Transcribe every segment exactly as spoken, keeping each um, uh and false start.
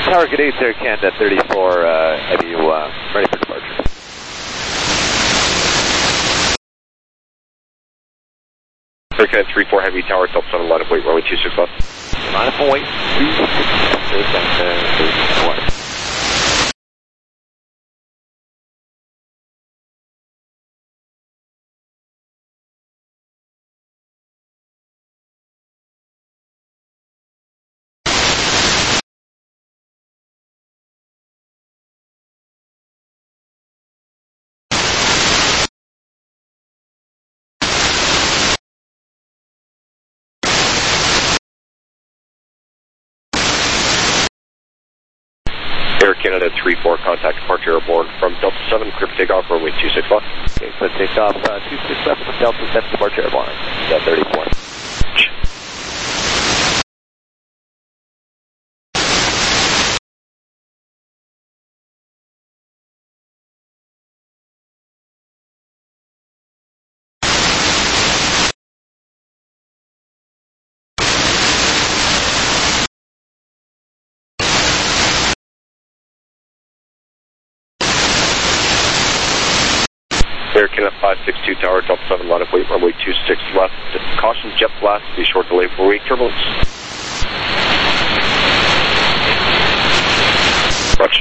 Tower, good day, sir. Canada thirty-four, uh, have you uh, ready for departure? Air Canada three four, Heavy Tower, Delta seven, line of weight, runway two six left. Line of weight, two six left, sir, Canada thirty-four. Air Canada three four, contact departure airborne from Delta seven, clear for takeoff, runway two six left. Okay, so takeoff, uh, two six left from Delta seven, departure airborne, yeah, thirty-four. Air Canada five six two Tower, Delta seven, line of weight, runway two six left. Caution jet blast, be short delay for wake turbulence. Roger.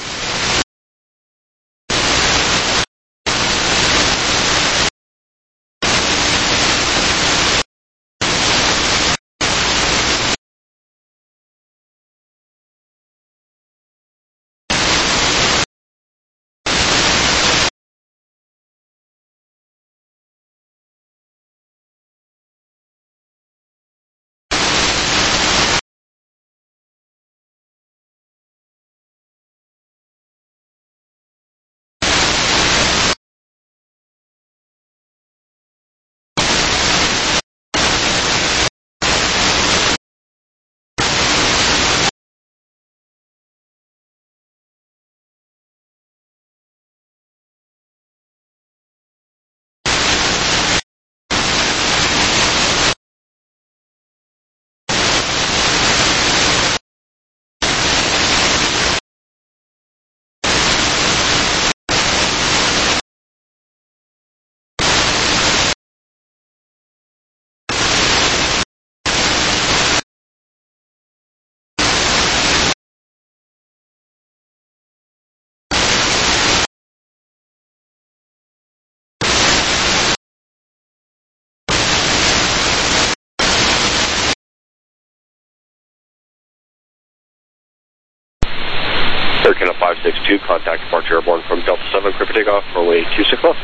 Air Canada five six two, contact departure airborne from Delta seven, clear for takeoff, runway two six left.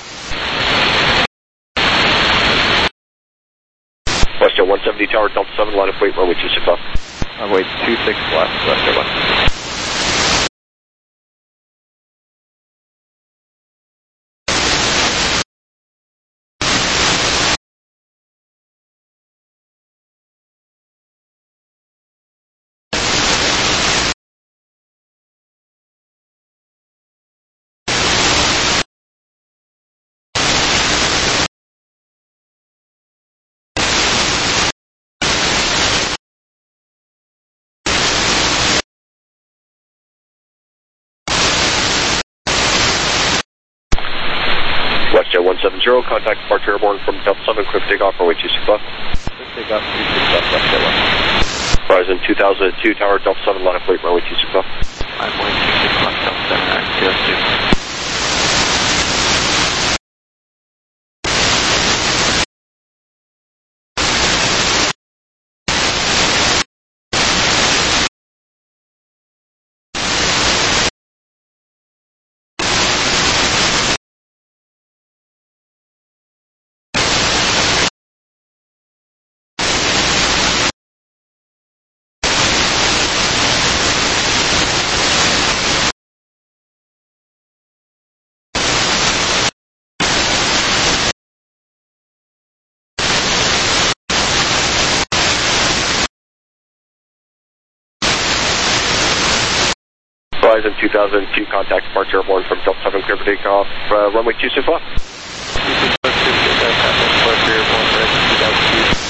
WestJet one seventy Tower, Delta seven, line of weight, runway two six left. Runway two six left, WestJet one. WestJet one seven zero, contact departure airborne from Delta seven, clear for takeoff, runway two six left. Takeoff, two six left, WestJet one. Horizon two thousand two Tower, Delta seven, line of weight, runway two six left. Runway two six left, Delta seven, nine two two. Horizon two thousand two, contact departure airborne from Delta seven, clear for takeoff, uh, runway two six left. two six left, two six left, contact departure airborne, Horizon two thousand two.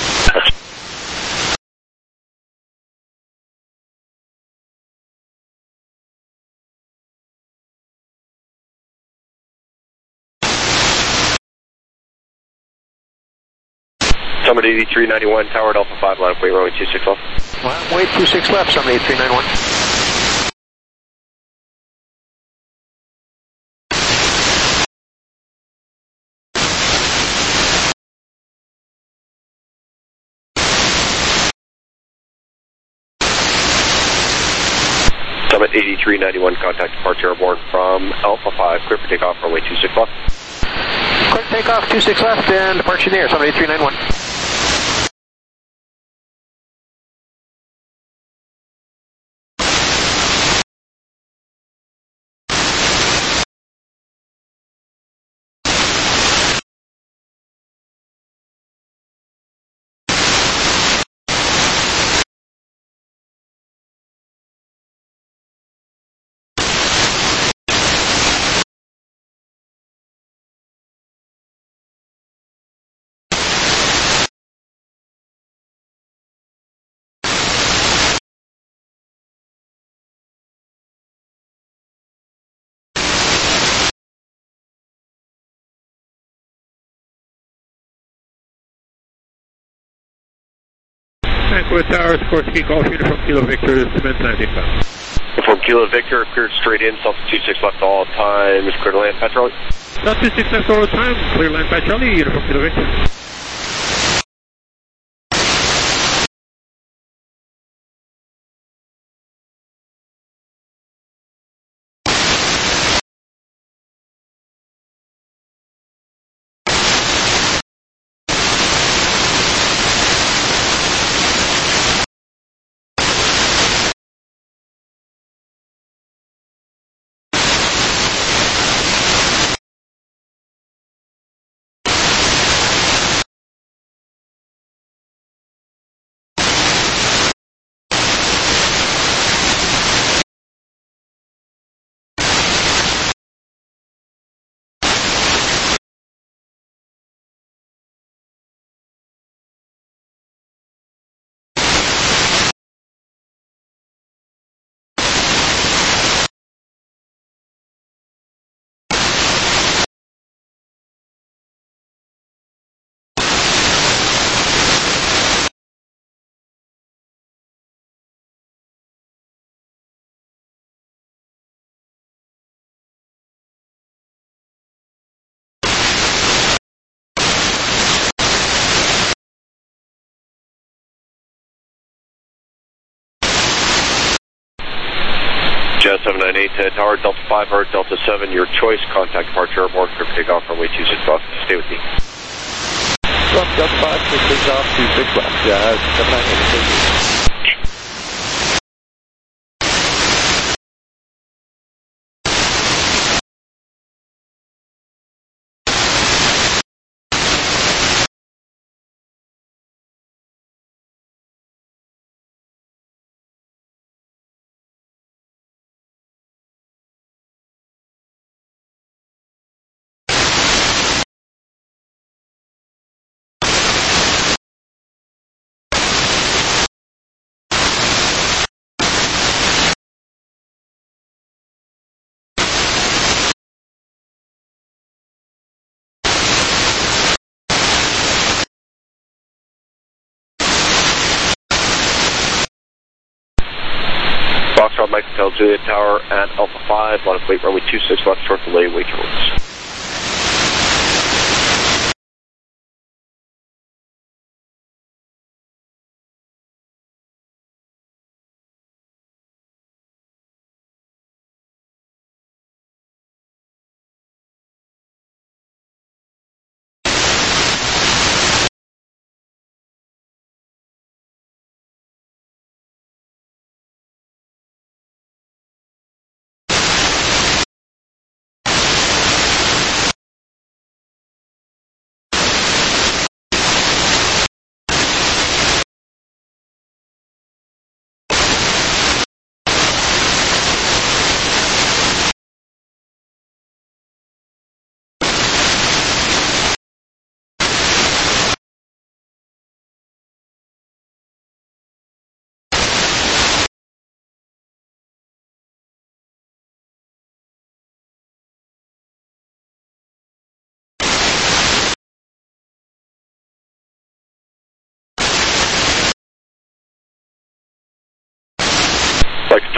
Summit eighty-three ninety-one, Tower at Alpha five, line up, wait, runway two six left. Line wait two six left, Summit eighty-three ninety-one. Summit eighty-three ninety-one, contact departure airborne from Alpha five, clear for takeoff, runway two six left. Clear takeoff, two six left, and departure in the air, Summit eighty-three ninety-one. Vancouver Towers, Korsky Golf Uniform Kilo Victor, cement landing bound. From Kilo Victor, cleared straight in, South two six left all time, is clear to land, Patrol. South two six left all time, clear land by Charlie, Uniform Kilo Victor. Jazz seven nine eight, uh, Tower Delta five, Earth Delta seven, your choice, contact departure airborne, clear for takeoff, runway two six left, stay with me. Delta five, two six off, two six left. Jazz seven nine eight. Foxtrot Mike Hotel Juliet Tower at Alpha five, line up, wait, runway two six left, short delay, wait your orders.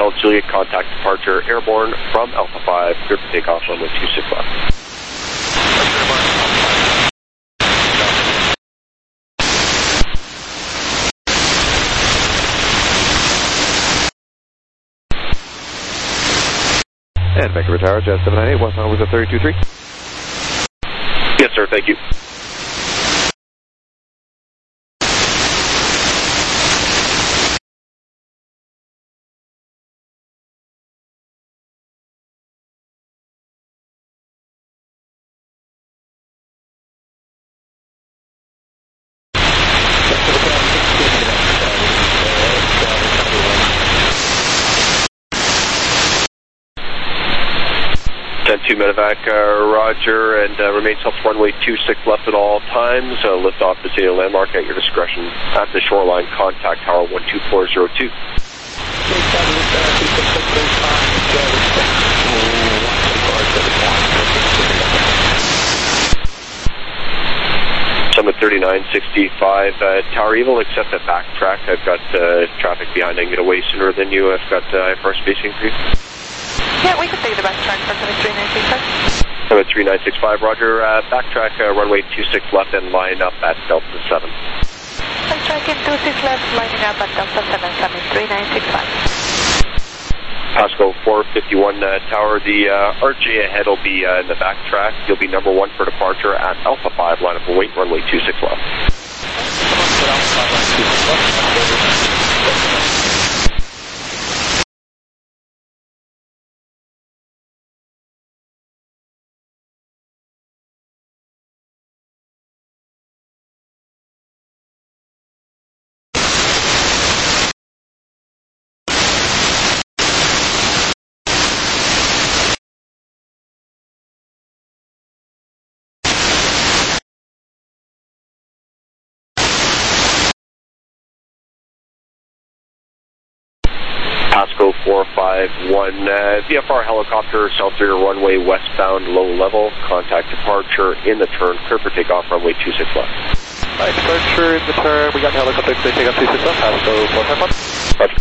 Hotel Juliet, contact departure airborne from Alpha five, clear for takeoff, runway two six left. And Vancouver Tower, Jet seven nine eight, one final was at thirty-two three. Yes, sir, thank you. ten two medevac, uh, roger, and uh, remain self runway two six left at all times. Uh, lift off the City landmark at your discretion. At the shoreline, contact tower one two four zero two. Summit thirty-nine sixty-five, uh, Tower Evil, accept a backtrack. I've got uh, traffic behind. I can get away sooner than you. I've got uh, I F R spacing for you. Yeah, we can take the backtrack for Summit three nine six five. Summit three nine six five, roger. Uh, backtrack, uh, runway two six left and line up at Delta seven. Backtrack in two six left, lining up at Delta seven, Summit three nine six five. Pasco four fifty-one uh, Tower, the uh, R J ahead will be uh, in the backtrack. You'll be number one for departure at Alpha five, line up and wait, runway two six left. Pasco four five one, uh, V F R helicopter, South rear runway westbound, low level. Contact departure in the turn, clear for takeoff, runway two six left. Alright, departure in the turn. We got the helicopter, clear takeoff two six left, Pasco four five one. Roger.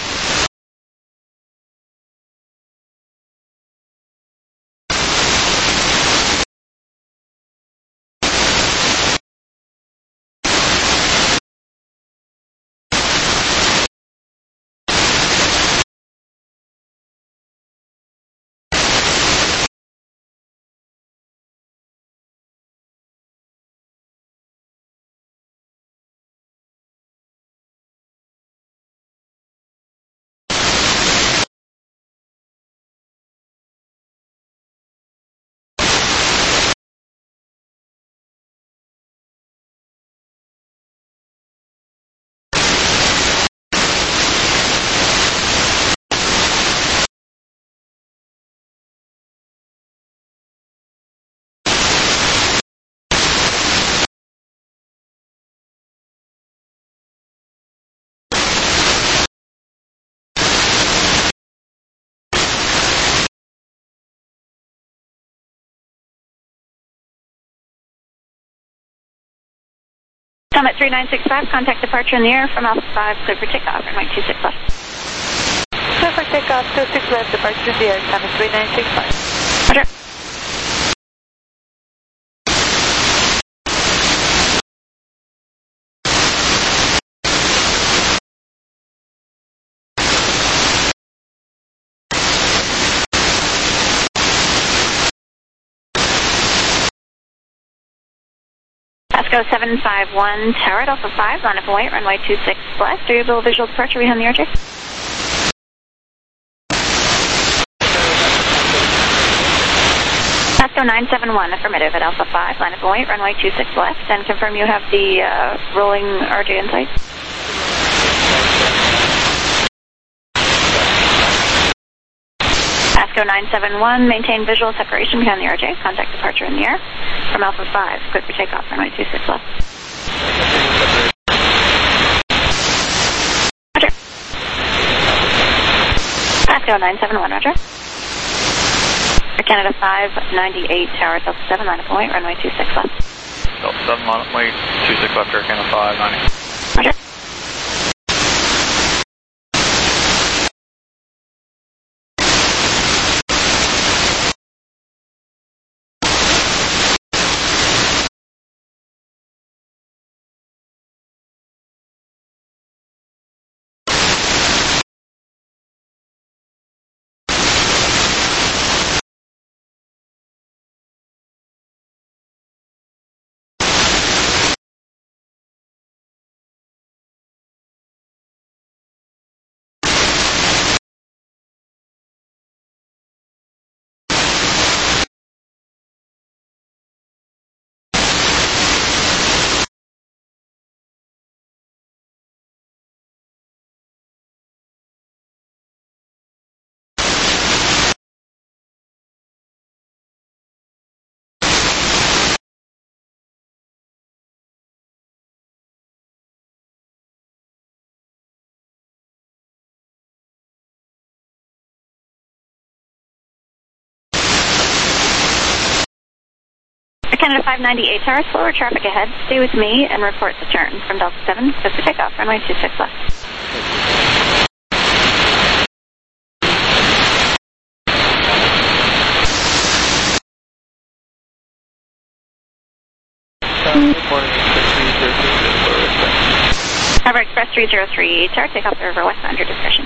Summit three nine six five, contact departure in the air from Alpha five, clear for takeoff, runway two six left. Clear for takeoff, two six left, departure in the air, Summit three nine six five. Roger. Pasco seven five one, Tower at Alpha five, line up and wait, runway two six left. Are you able visual departure behind the R J? Pasco nine seven one, affirmative at Alpha five, line up and wait, runway two six left, and confirm you have the uh, rolling R J in sight. Pasco nine seven one, maintain visual separation behind the R J, contact departure in the air from Alpha five, clear for takeoff, runway two six left. Roger. Pasco nine seven one, roger. Air Canada five ninety-eight, Tower Delta seven, line up and wait, runway two six left. Delta seven, line up and wait, two six left, Air Canada five ninety. Roger. Canada five ninety-eight Tower, slower traffic ahead. Stay with me and report the turn from Delta seven. Good for takeoff, runway two six left. Good morning, Harbor Express three zero three Tower, takeoff the river westbound, your discretion.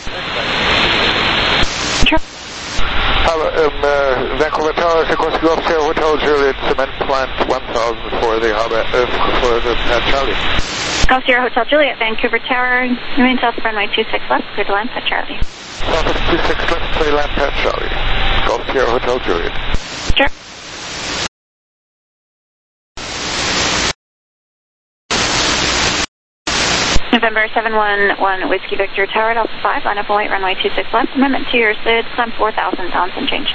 Hello, um, uh, Vancouver Tower, Sikorsky Golf Sierra Hotel Juliet Cement Plant one thousand for the harbor, uh, for the uh, Charlie. Golf Sierra Hotel Juliet, Vancouver Tower, remain south runway two six left, clear to land at Charlie. South of two six left, clear land at Charlie. Golf Sierra Hotel Juliet. Sure. November seven one one Whiskey Victor Tower, Delta five, line up and wait, runway two six left, amendment to your S I D, climb four thousand pounds and change.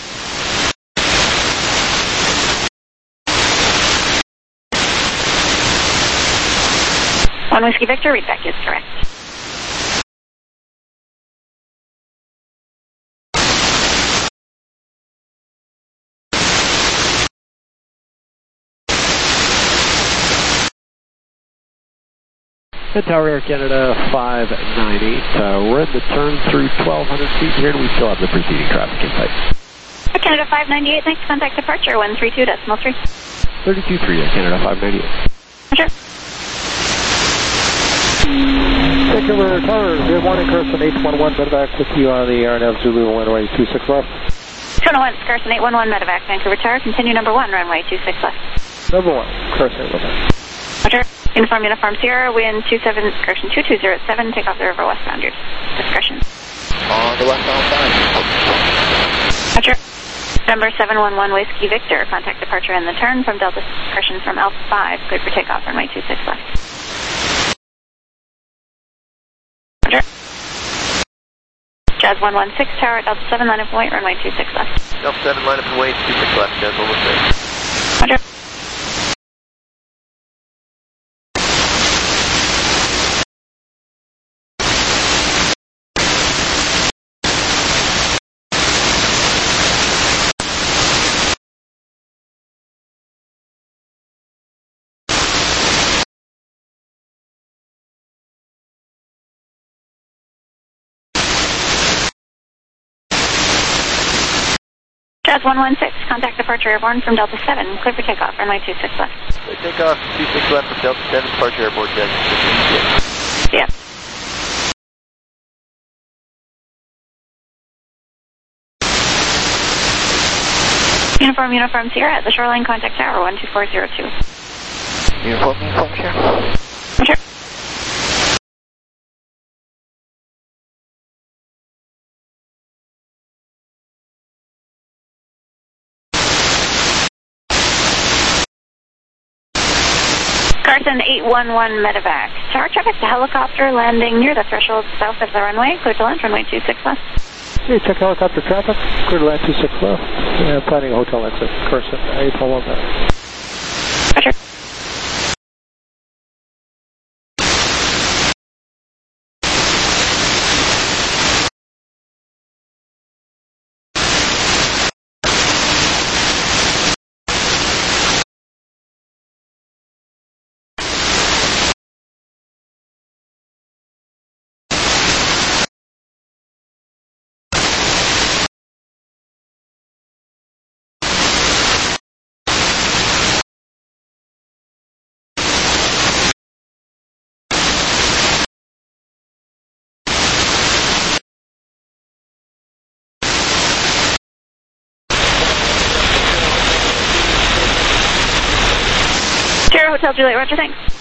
One Whiskey Victor, readback is correct. Head Tower Air Canada five ninety. Uh, we're in the turn through twelve hundred feet here, and we still have the preceding traffic in sight. Air Canada five ninety-eight, next contact departure, one three two decimal three. thirty-two three, Air Canada five ninety-eight. Roger. Vancouver Tower, good morning, Carson eight one one, medevac with you on the R N F Zulu runway two six left. two one one, Carson eight one one, medevac, Vancouver Tower, continue number one, runway two six left. Number one, Carson eight one one. Roger. Uniform Uniform Sierra, wind two seven, correction two two zero seven, take off the river westbound, your discretion. On the westbound side. Roger. Number seven one one Whiskey Victor, contact departure in the turn from Delta correction from Alpha five, good for takeoff, runway two six left. Roger. Jazz one one six Tower, Delta seven, line up and wait, runway two six left. Delta seven, line up and wait, two six left, Jazz one one six. Roger. Jazz one one six, contact departure airborne from Delta seven, clear for takeoff, runway two six left. Takeoff, two six left from Delta seven, departure airborne, Jazz. Yeah. Uniform Uniform Sierra at the shoreline, contact tower one two four zero two. Uniform Uniform Sierra. Roger. Carson eight one one medevac. Tower traffic to helicopter landing near the threshold south of the runway. Clear to land, runway two six left. Okay, check helicopter traffic, clear to land two six left. Yeah, planning a hotel exit, Carson eight one one medevac. Roger. Sierra Hotel Juliet, Roger, thanks.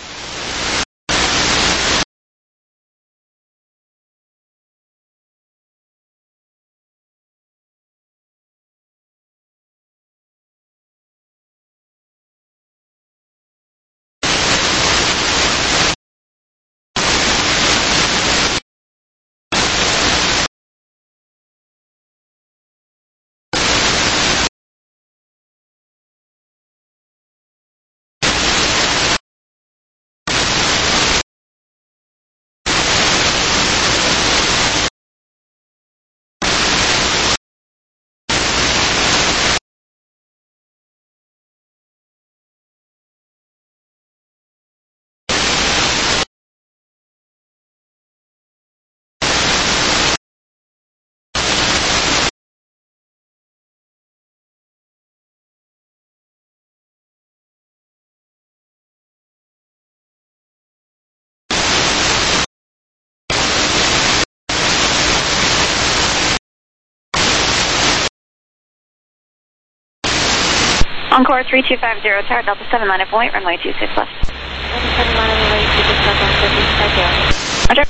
Encore three two five zero, Tower Delta seven, line up and wait, runway two six left. Delta seven, line up and wait, two six left, one two six five zero. Roger.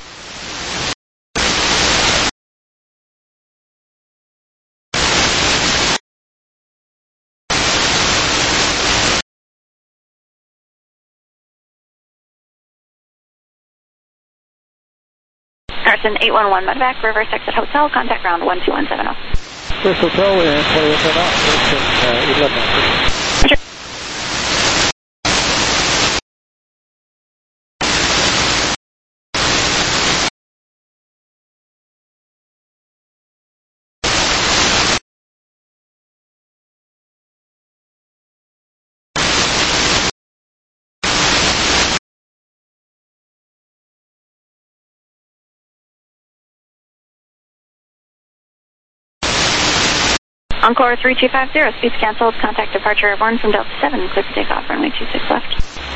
Carson eight one one, medevac, reverse exit hotel, contact ground one two one seven zero. First hotel and twenty-one seven out, uh, eleven. Roger. Encore three two five zero, speeds canceled, contact departure airborne from Delta seven, clear for takeoff, runway two six left.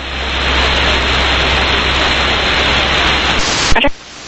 Roger.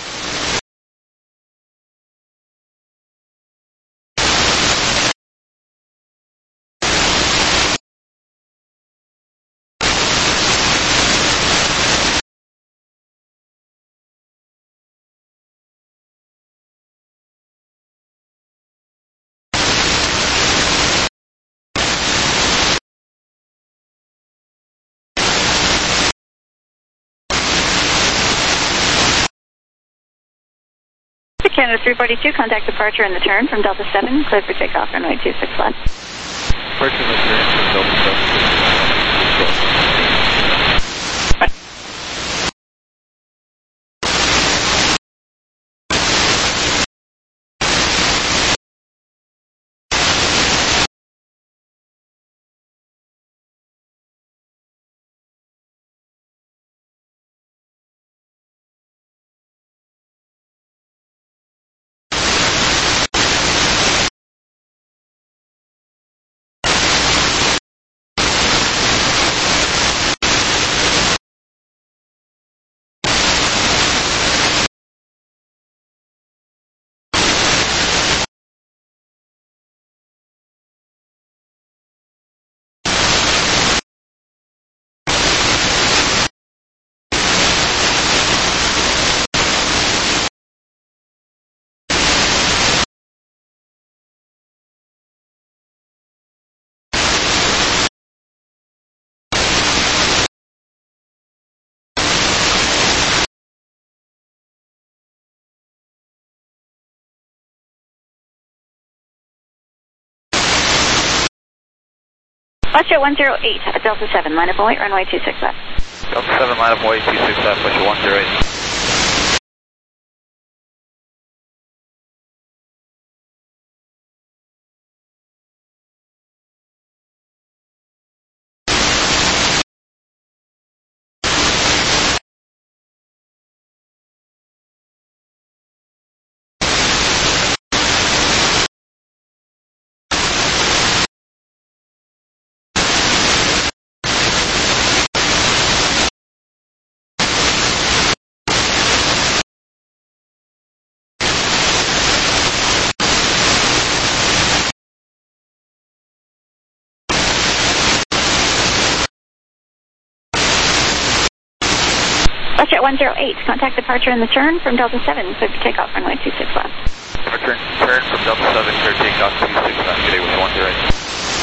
Canada three forty-two, contact departure and the turn from Delta seven, clear for takeoff, runway two six left. Departure and the turn from Delta seven. Westjet one zero eight, Delta seven, line up and wait, runway two six left. Delta seven, line up and wait, two six left, Westjet one zero eight. Westjet one zero eight, contact departure and the turn from Delta seven, clear for takeoff, runway two six left. Return, turn from Delta seven, clear takeoff, two six left, today with one zero eight.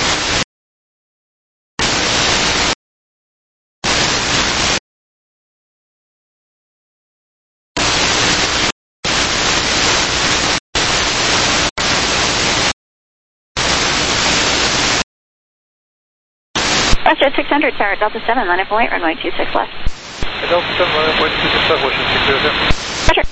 Westjet six hundred, Tower Delta seven, line up and wait, runway two six left. Delta seven, line up and wait, two six left, Washington six zero zero. Roger.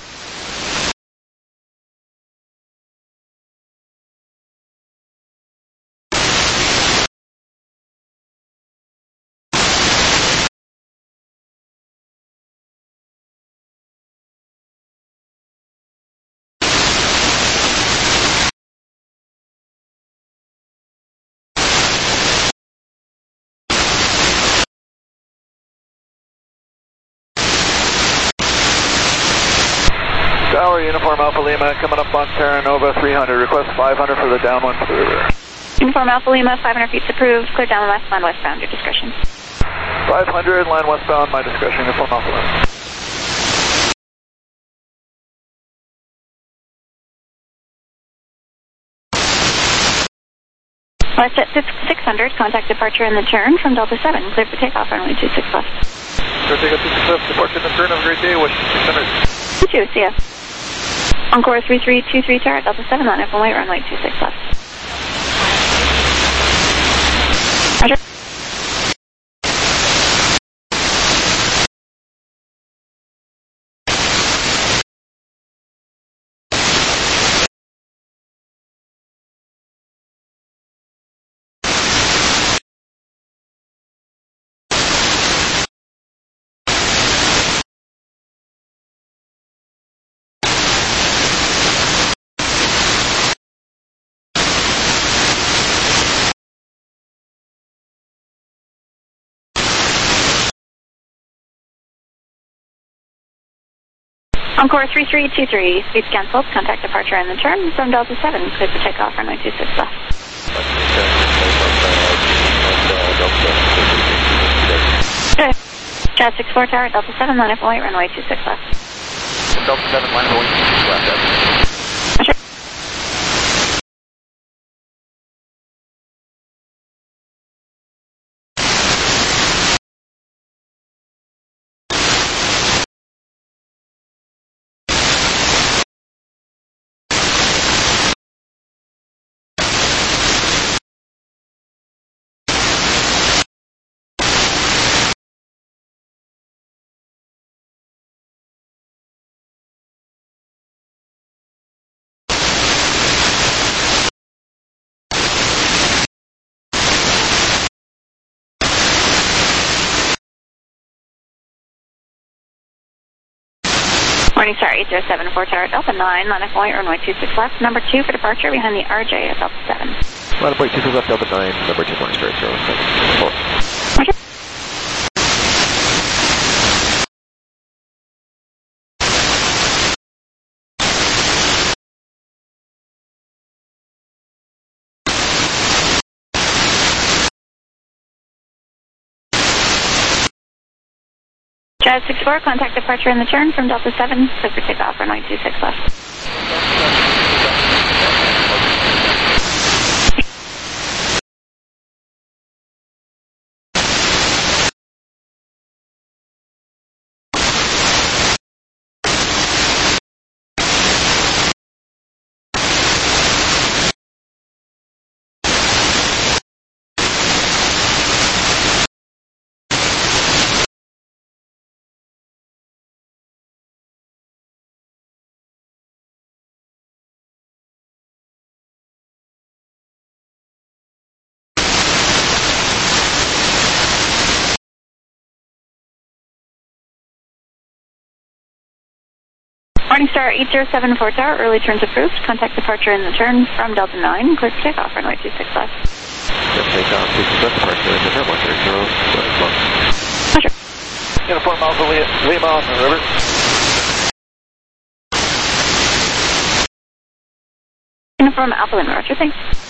Tower, Uniform Alpha Lima, coming up on Terra Nova three hundred. Request five hundred for the downwind for the river. Inform Alpha Lima, five hundred feet approved, clear down the left, line westbound, your discretion. five hundred, line westbound, my discretion, inform Alpha Lima. West at six hundred, contact departure in the turn from Delta seven, clear for takeoff, runway two six left. Clear takeoff two six left, departure in the turn, have a great day, West six hundred. You too, see ya. Encore three three two three tower, Delta seven, line up and wait, runway two six left. Roger. Encore three three two three, speed cancelled, contact departure in the turn from Delta seven, clear for takeoff, runway two six left. Okay. Chat six four tower, Delta seven, line up and wait, runway two six left. Delta seven, line up and wait, two six left. Roger. Morning Star eight zero seven four tower, Delta nine, line up point, runway two six left, number two for departure behind the R J at Delta seven. Line up point two six left, Delta nine, number two, Morning Star zero seven four. Roger. Jazz six four, contact departure in the turn from Delta seven, clear for takeoff, runway two six left. Morning Star eight zero seven four tower, early turns approved, contact departure in the turn from Delta nine, clear for takeoff, runway two six left. Clear for takeoff, two six left, departure in the turn, one three zero, left. Roger. Uniform Alpha Lima on the river. Uniform Alpha Lima, Roger, thanks.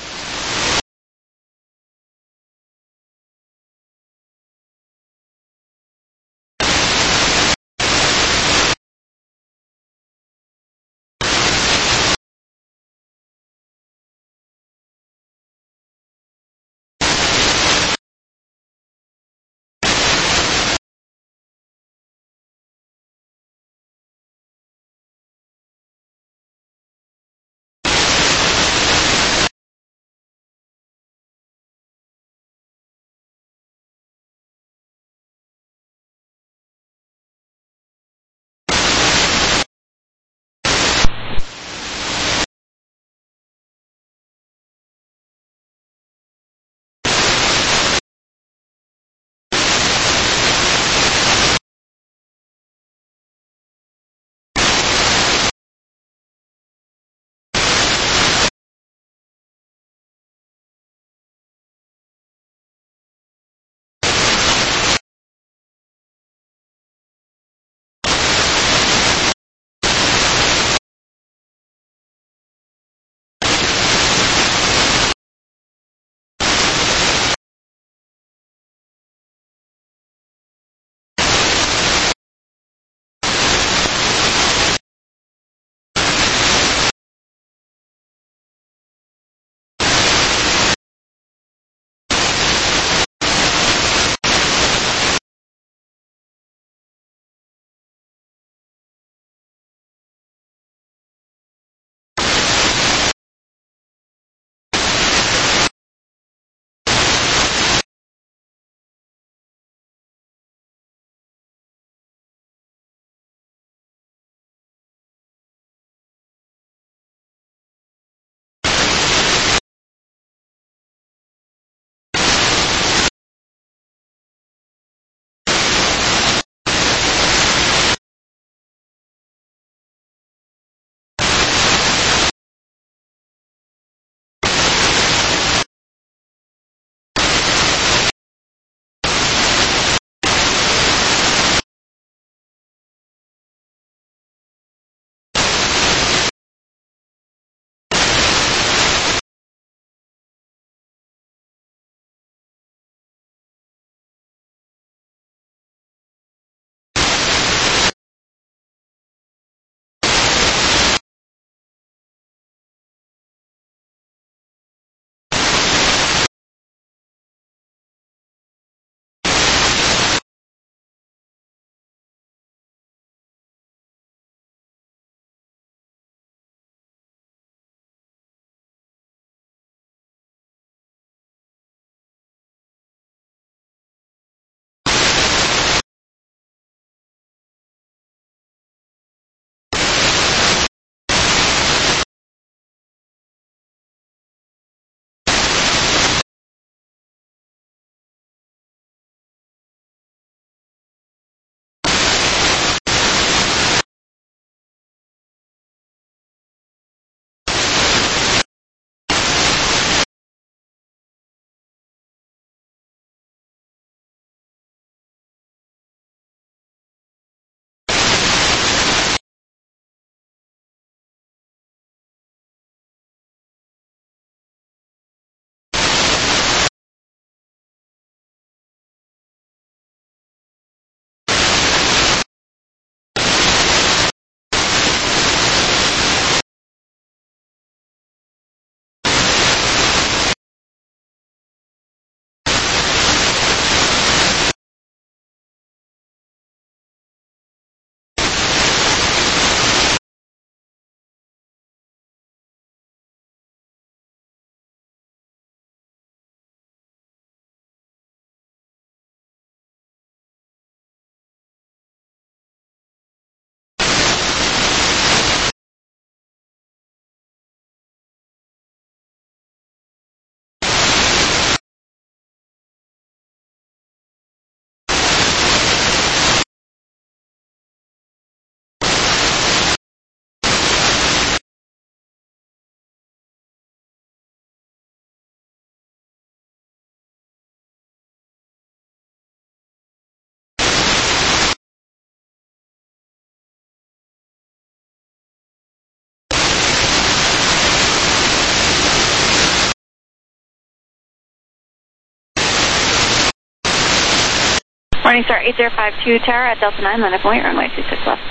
Morningstar eight zero five two Tower at Delta nine, line up point, runway two six left.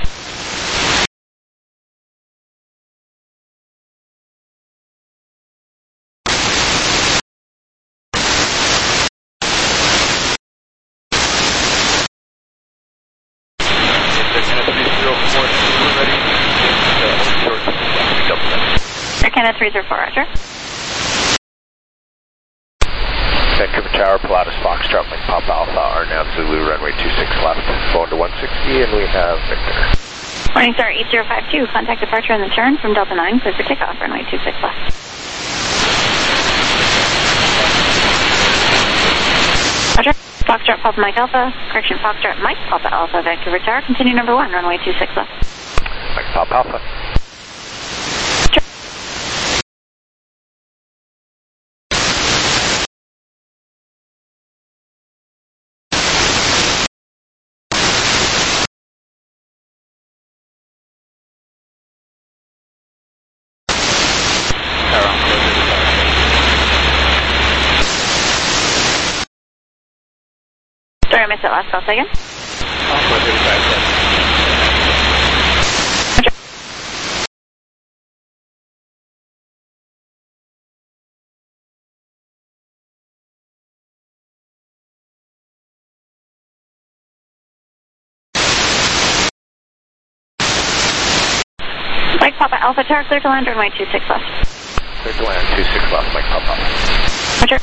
Canada three zero four, Roger. Vancouver Tower, Pilatus Foxtrot, Mike Pop Alpha, Arnav Zulu, runway two six left, phone to one sixty, and we have Victor. Morningstar eight zero five two, contact departure and the turn from Delta nine, clear for takeoff, runway two six left. Roger. Foxtrot Papa Mike Alpha, correction, Foxtrot Mike Papa Alpha, Vancouver Tower, continue number one, runway two six left. Mike Pop Alpha. Sorry, I missed that last call. Say again. Mike Papa Alpha Tower, clear to land, runway two six left. Clear to land, two six left, Mike Papa. Roger.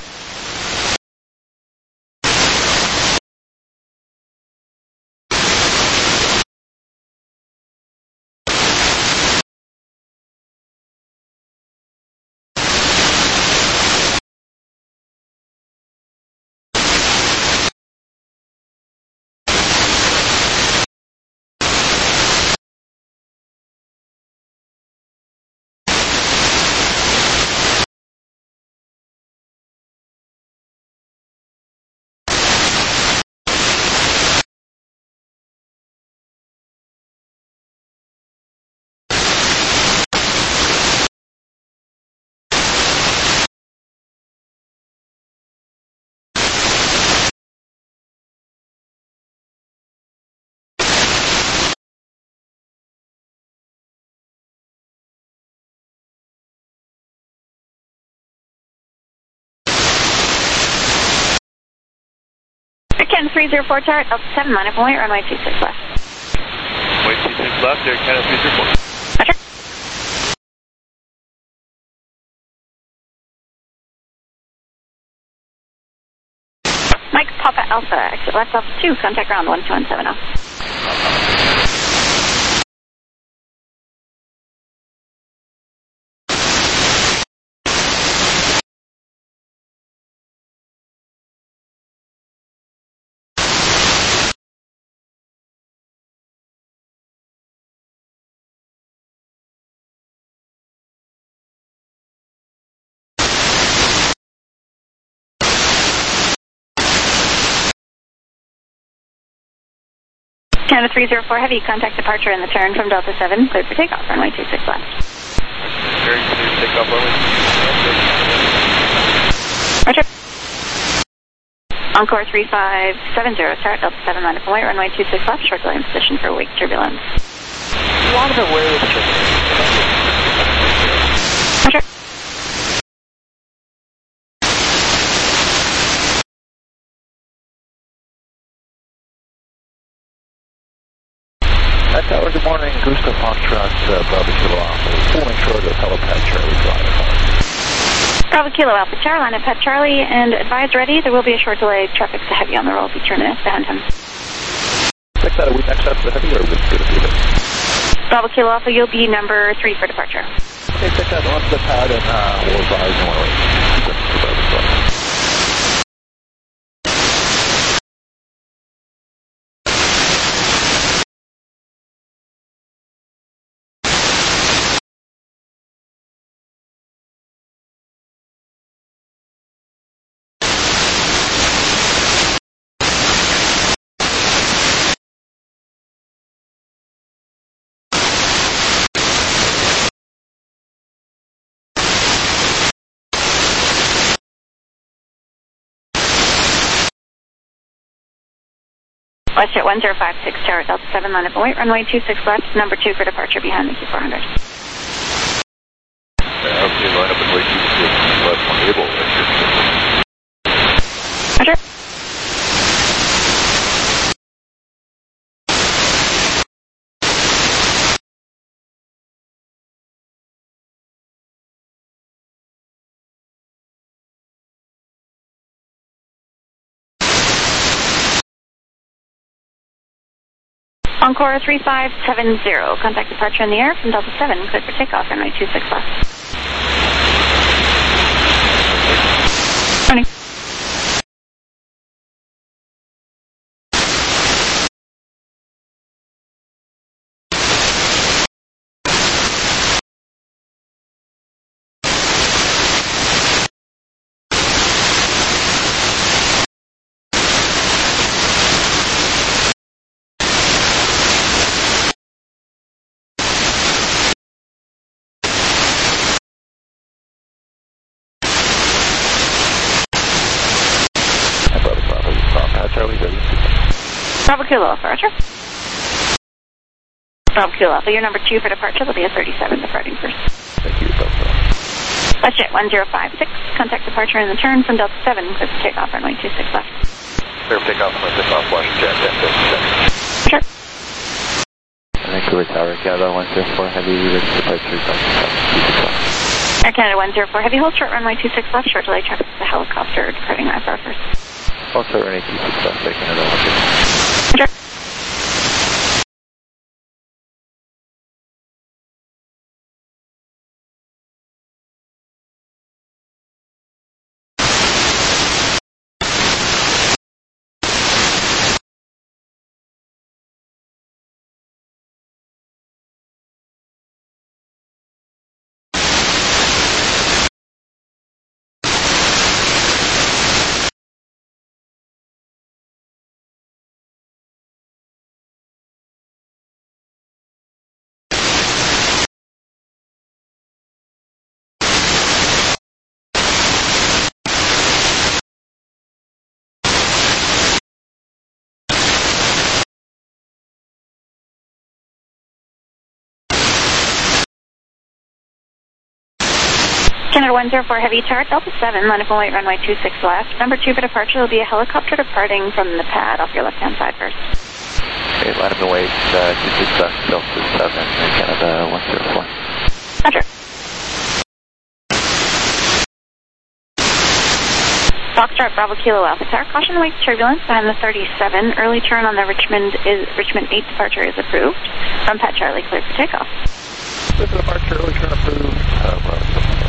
Canada three zero four Tower, Delta seven, line up point, runway two six left. Runway two six left, Air Canada three zero four. Roger. Mike Papa Alpha, exit left Alpha two, contact ground one two one seven zero. Canada three zero four Heavy, contact departure and the turn from Delta seven, cleared for takeoff, runway two six left. Very clear to take off, runway. Roger. Encore three five seven zero, start Delta seven, line up point, runway two six left, short delay in position for wake turbulence. A lot of it where is turbulence? Roger. That tower, good morning. Gustav Foxtrot, uh, Bravo Kilo Alpha. Pulling short of Helipad Charlie Drive. Bravo Kilo Alpha Tower, line up Pad Charlie, and advise ready. There will be a short delay. Traffic's to heavy on the roll. Be terminus behind him. Check that. Are we next up to the heavy or are we going to do this? Bravo Kilo Alpha, you'll be number three for departure. Okay, check that. Onto the pad and uh, we'll advise and we'll sequence to Bravo Kilo. WestJet one zero five six, Tower Delta seven, line up and wait, runway two six left, number two for departure behind the Q four hundred. Okay, line up and wait two six left on table. Roger. Encore three five seven zero, contact departure in the air from Delta seven, cleared for takeoff, runway two six left. Morning. Bravo Kilo Alpha, Roger. Bravo Kilo Alpha, you're number two for departure. There'll be a thirty-seven departing first. Thank you, Delta. WestJet one zero five six, contact departure in the turn from Delta seven, clear for takeoff, runway two six left. Clear for takeoff, runway six off, Washington, ten fifty-seven. Sure. Vancouver Tower, Canada one zero four, heavy, ready to departure, Delta seven, two six left. Air Canada one zero four, heavy, hold short runway two six left, short delay traffic to the helicopter, departing I four first. Also runway two six left, Air Canada one zero four. Sure. Canada one zero four, heavy, Tower Delta seven, line up and wait, runway two six left. Number two for departure will be a helicopter departing from the pad off your left-hand side first. Okay, line up and wait, uh, two six left, Delta seven, Air Canada one zero four. Roger. Foxtrot Bravo Kilo Alpha Tower, caution wake turbulence behind the thirty-seven. Early turn on the Richmond is Richmond eight departure is approved. From Pat Charlie, cleared for takeoff. Clear for departure, early turn approved. Uh, well,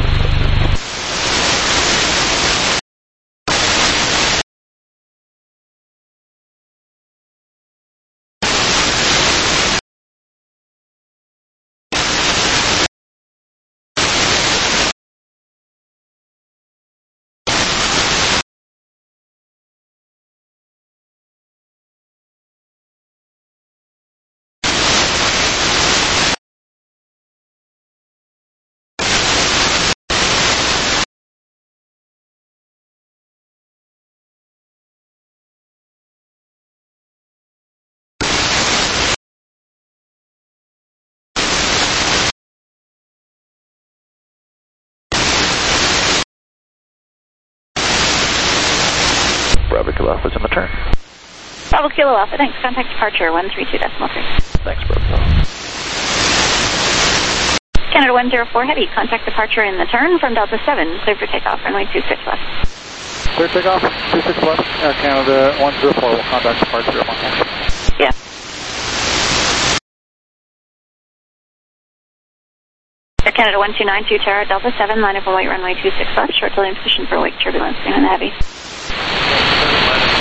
Bravo Kilo Alpha's in the turn. Bravo Kilo Alpha, thanks. Contact departure one three two decimal three. Thanks, Bravo. Canada one zero four, heavy, contact departure in the turn from Delta seven, cleared for takeoff, runway two six left. Clear takeoff, two six left, Air Canada one zero four will contact departure at one one. Yeah. Air Canada one two nine two, Tower Delta seven, line up and wait, runway two six left, short delay in position for wake turbulence behind the heavy.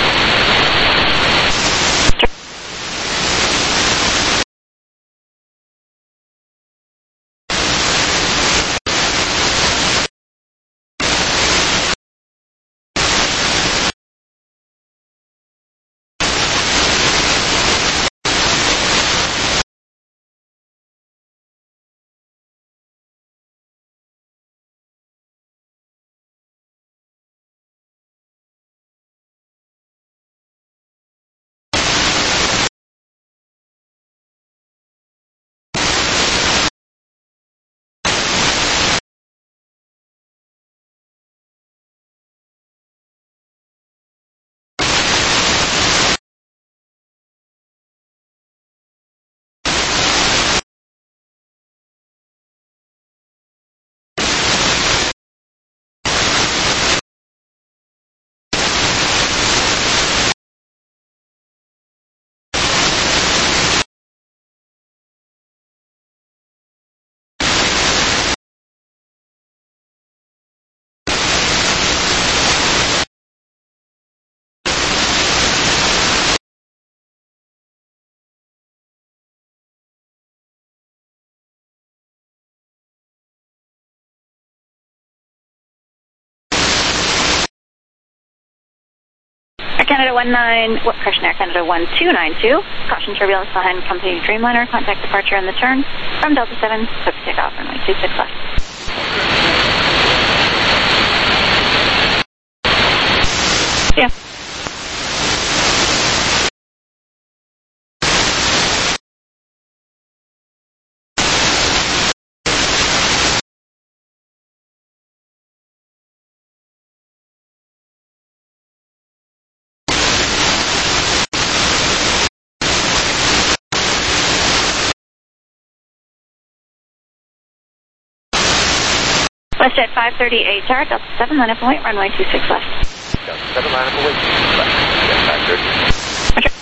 Air Canada one nine, what, correction, Air Canada one two nine two. Caution turbulence behind company Dreamliner. Contact departure on the turn from Delta seven. Clear for takeoff, runway two six left. Yeah. WestJet five thirty-eight, tower, Delta seven, line up and wait, runway two six left. Delta seven, line up and wait, two six left. Yeah, five thirty. Roger.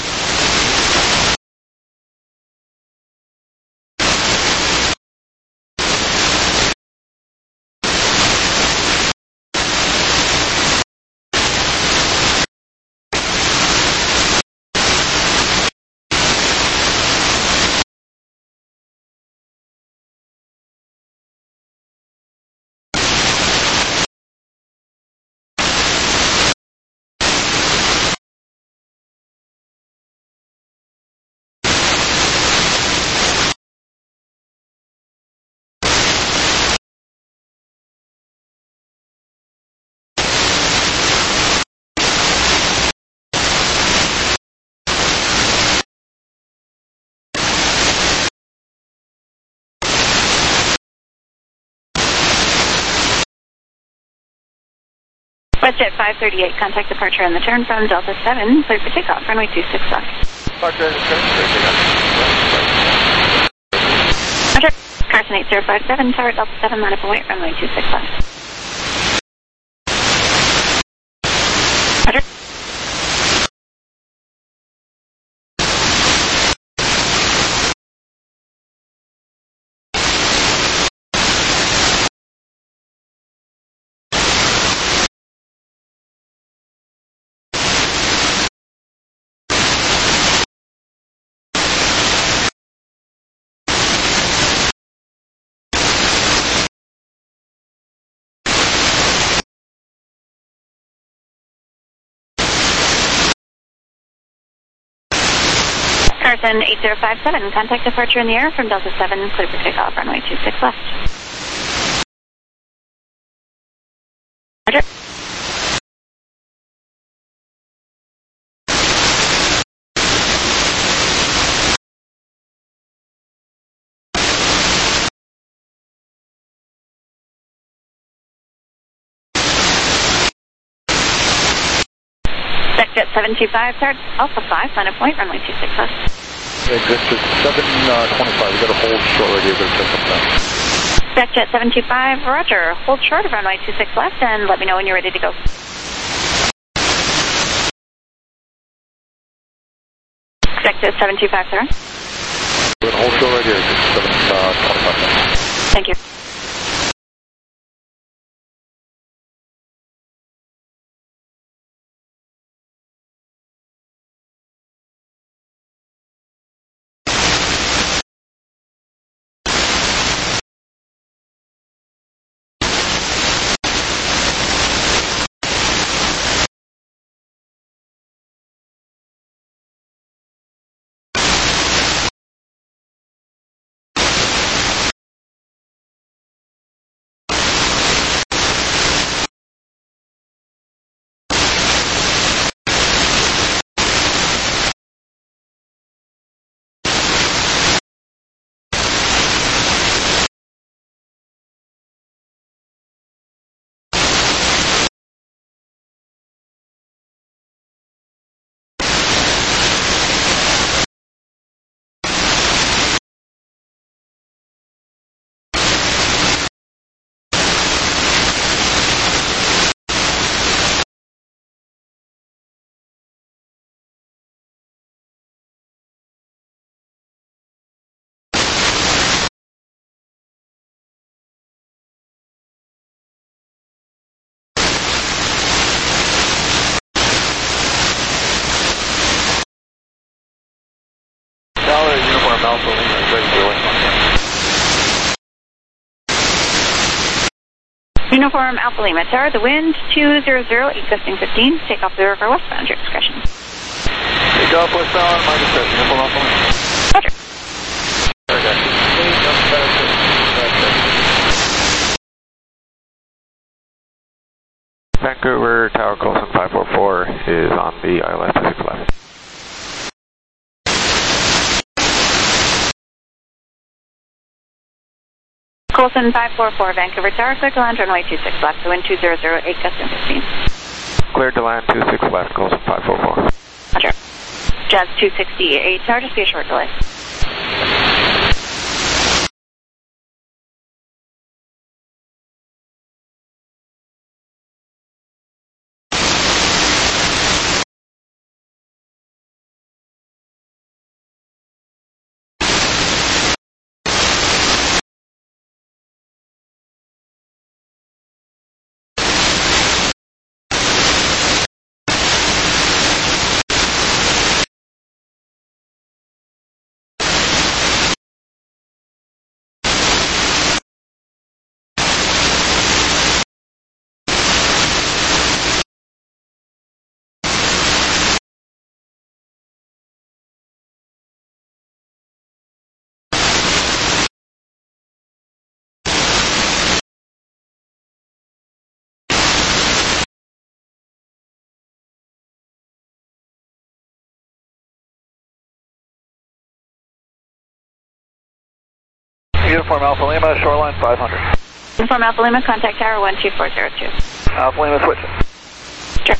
WestJet five thirty-eight, contact departure on the turn from Delta seven, clear for takeoff, runway two six left. Departure on the turn, clear for takeoff. Roger. Carson eight zero five seven, tower, Delta seven, line up and wait, runway two six left. Roger. Carson eight zero five seven, contact departure in the air from Delta seven, clear for takeoff, runway two six left. Roger. Jet seven two five, third, Alpha five, line up point, runway two six left. Exit seven twenty-five, we got to hold short radio, go to check up now. Jet seven two five, roger, hold short of runway two six left and let me know when you're ready to go. Jet seven two five, sir. We're going to hold short radio, seven twenty-five. Thank you. Uniform Alpha Lima Tower, the wind two zero zero, eight gusting fifteen, take off the river westbound, your discretion. Take off westbound, my discretion, Uniform Alpha Lima. Roger. Vancouver Tower, Colson five four four is on the I L S two six left. Colson five four four, Vancouver Tower, clear to land, runway two six left, the wind two zero zero, eight gusting fifteen. Cleared to land two six left, Colson five four four. Roger. Jazz two sixty-eight, tower, just be a short delay. Uniform Alpha Lima, shoreline five hundred. Uniform Alpha Lima, contact tower one two four zero two. Alpha Lima, switch. Sure.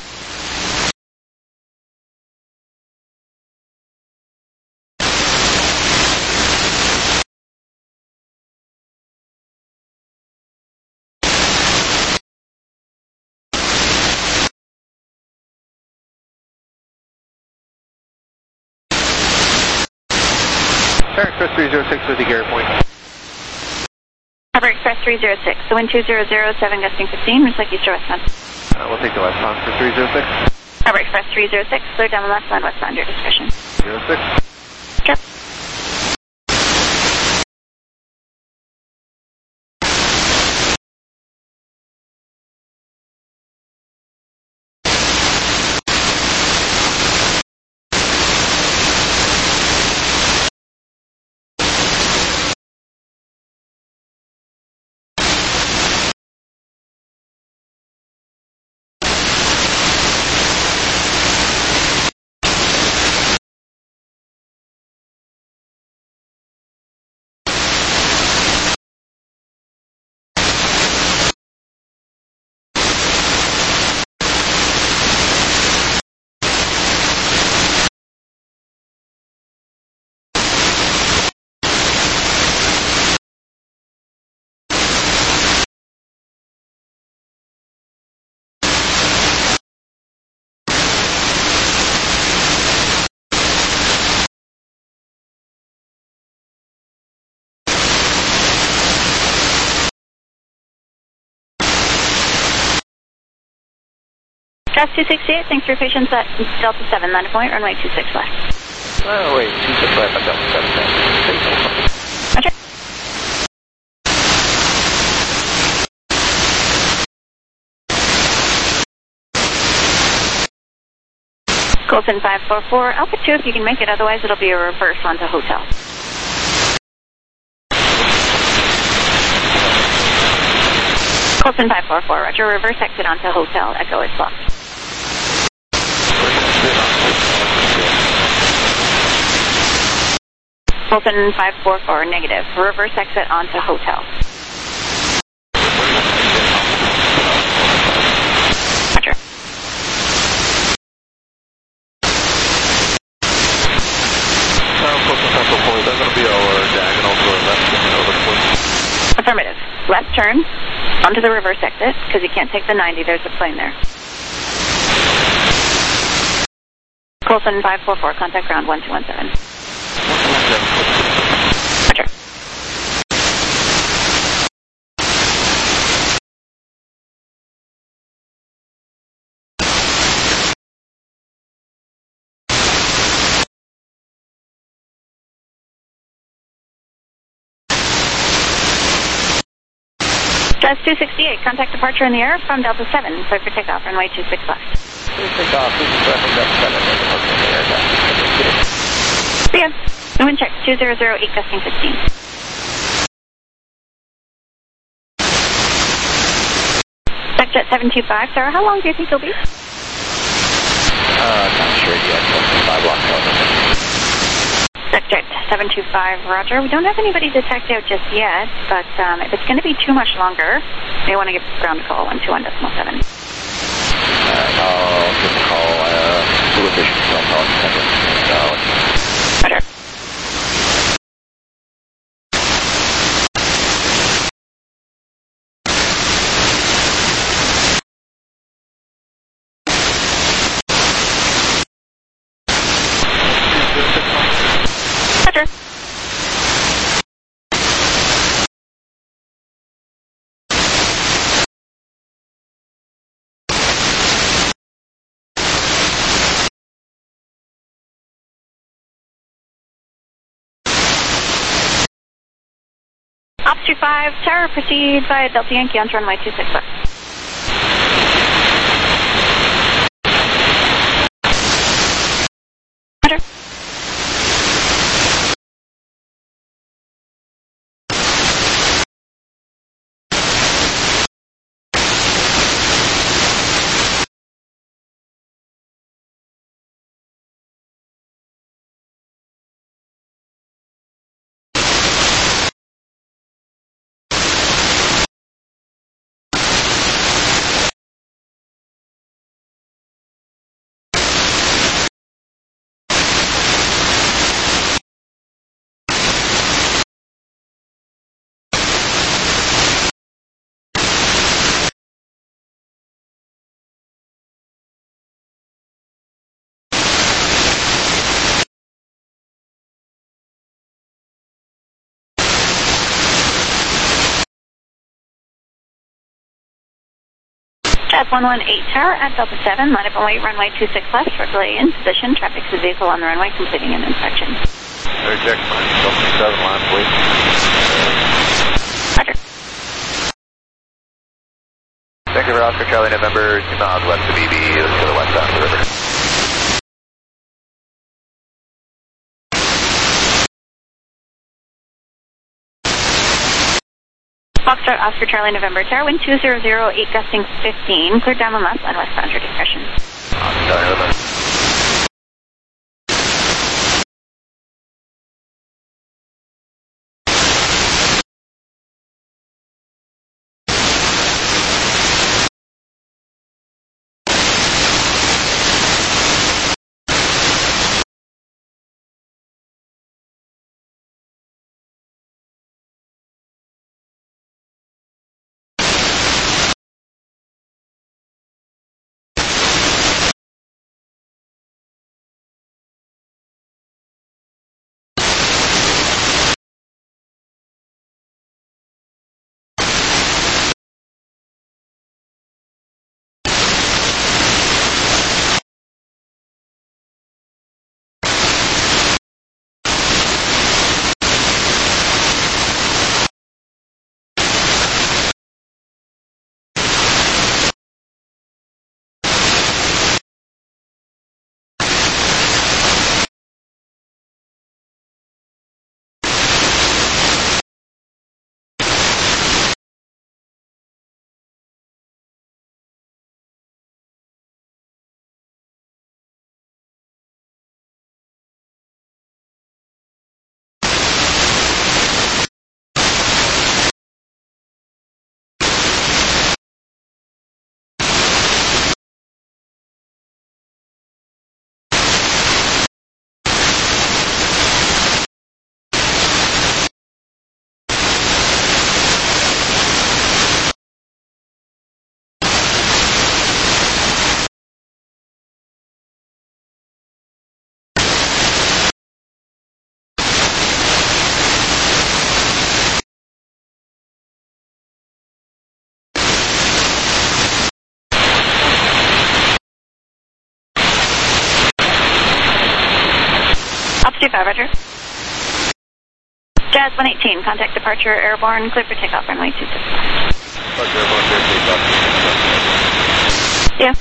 Air Express three zero six with the Gary Point. Harbor Express three zero six, the wind two zero zero, seven gusting fifteen, looks like east or westbound. Uh, we'll take the westbound for three zero six. Harbor Express three zero six, clear down the left line westbound, your discretion. zero six. Sure. Jazz two sixty-eight, thanks for your patience at Delta seven, landing point, runway two six left. Oh, wait, two six left at Delta seven. Roger. Colson five four four, Alpha two if you can make it, otherwise it'll be a reverse onto hotel. Colson five four four, roger, reverse exit onto hotel, Echo is blocked. Colson five four four, negative, reverse exit onto hotel. Roger. Colson five four four, is that going to be our diagonal to our left and over the point? Affirmative. Left turn onto the reverse exit, because you can't take the ninety, there's a plane there. Colson five four four, contact ground one two one seven. Roger. Jazz two sixty-eight, contact departure in the air from Delta seven, clear for takeoff, runway two six left. two six off, this is Delta seven, departure in the air, Delta seven. See ya. Wind check, two zero zero eight, gusting fifteen. Jet seven two five, Sarah, how long do you think you'll be? Uh, not sure yet, five block over. Jet seven two five, roger. We don't have anybody to taxi out just yet, but um, if it's going to be too much longer, you may want to give ground call one two one decimal seven. Alright, I'll give a call, uh, to efficient, so I'll call it seven. Roger. Roger. Ops two five, Tower, proceed via Delta Yankee onto runway two six left. Roger. Jazz one one eight, Tower at Delta seven, line up and wait, runway two six left, circulate in position, traffic to vehicle on the runway, completing an inspection. Reject line, Delta seven, line up, wait. Roger. Thank you for Oscar Charlie November, two miles west of E B, let's go to the west side of the river. Foxtrot, Oscar Charlie November, Tower, wind two zero zero eight, gusting fifteen, clear down on left and westbound your discretion. Oscar Charlie November. two five, roger. Jazz one eighteen, contact departure airborne, clear for takeoff, runway two six. Yeah.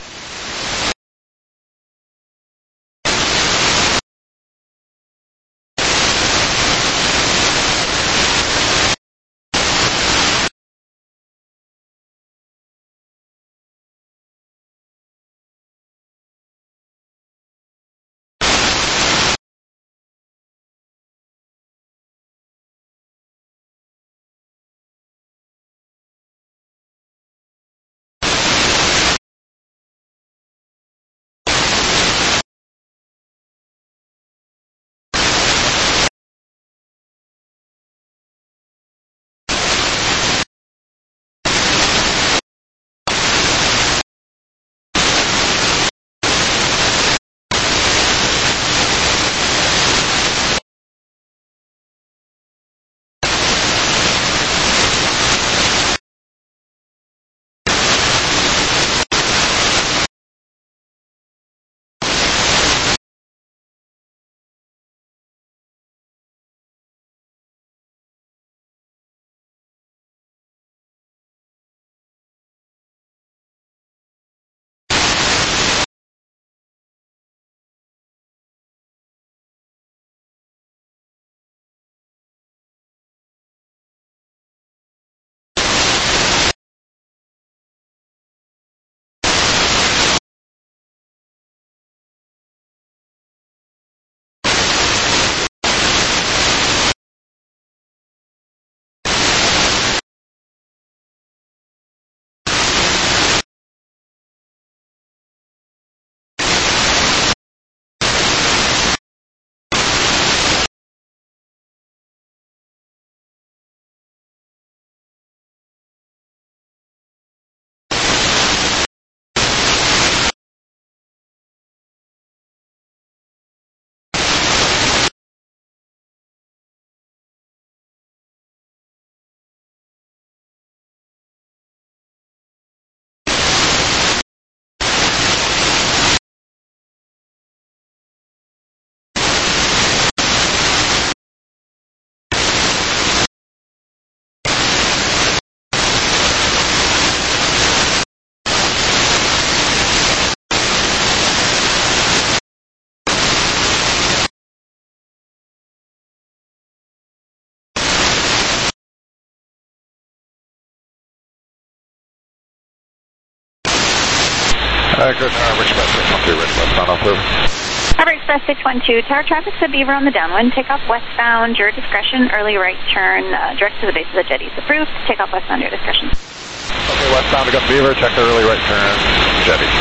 Uh, good, uh, Rich Express six one two, Rich westbound, off over. Harbor Express six one two, tower traffic to Beaver on the downwind, takeoff westbound, your discretion, early right turn, uh, direct to the base of the jetties approved, takeoff westbound, your discretion. Okay, westbound to Beaver, check the early right turn, jetties.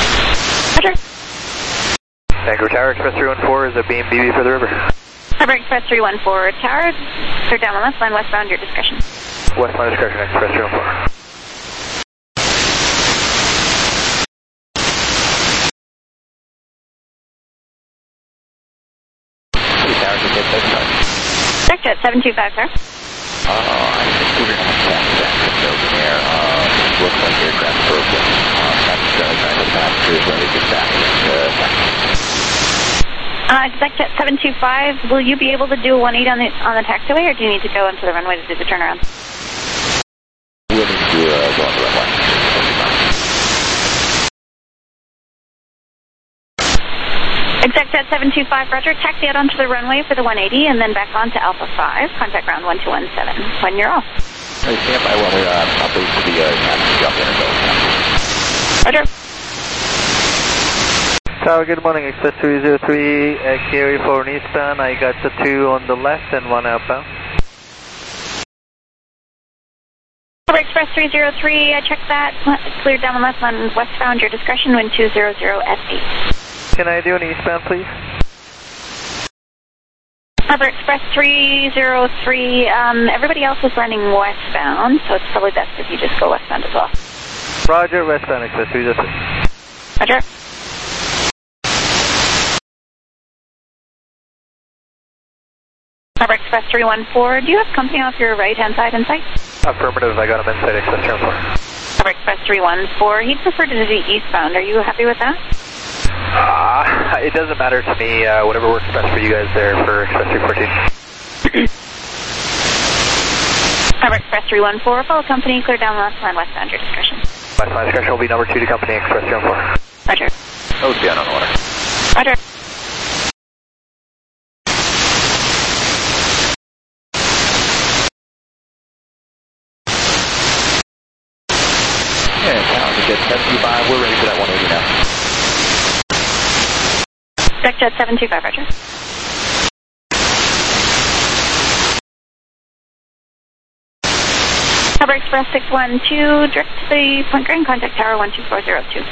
Roger. Vancouver Tower, Express three one four is a beam B B for the river. Harbor Express three one four, tower, clear down on left line, westbound, your discretion. Westbound discretion, Express three one four. Deck jet seven two five, sir. Uh, I'm just moving on the fast back to building air. Uh, looks like aircraft broken. Uh, that's uh, trying to passengers ready to get back into Uh, Deck jet seven two five, will you be able to do a one eight on the on the taxiway, or do you need to go onto the runway to do the turnaround? We'll need to uh, go on the runway. Exec jet seven two five, roger. Taxi out onto the runway for the one eighty and then back on to Alpha five. Contact ground one two one seven. When you're off. Hey, stand by when we're uh, top base to the uh, taxi. Jump in and go. Roger. Tower, good morning. Express three zero three, uh, carry for eastbound. I got the two on the left and one outbound. Express three zero three, I checked that. Cleared down the left on westbound, your discretion, wind two zero zero F eight. Can I do an eastbound, please? Harbor Express three zero three, um, everybody else is running westbound, so it's probably best if you just go westbound as well. Roger, westbound Express three zero three. Roger. Harbor Express three one four, do you have company off your right-hand side in sight? Affirmative, I got him inside Express three one four. Harbor Express three one four, he'd prefer to do eastbound. Are you happy with that? Uh, it doesn't matter to me, uh, whatever works best for you guys there for Express three fourteen. Harbor Express three one four, follow company, clear down left, line westbound, your discretion. Westbound discretion will be number two to company, Express three one four. Roger. Ocean on order. Roger. Yeah, tower to get seven two five, we're ready for that one eighty now. Deckjet seven two five, roger. Cover Express six one two, direct to the Point Grey, contact tower one two four zero two.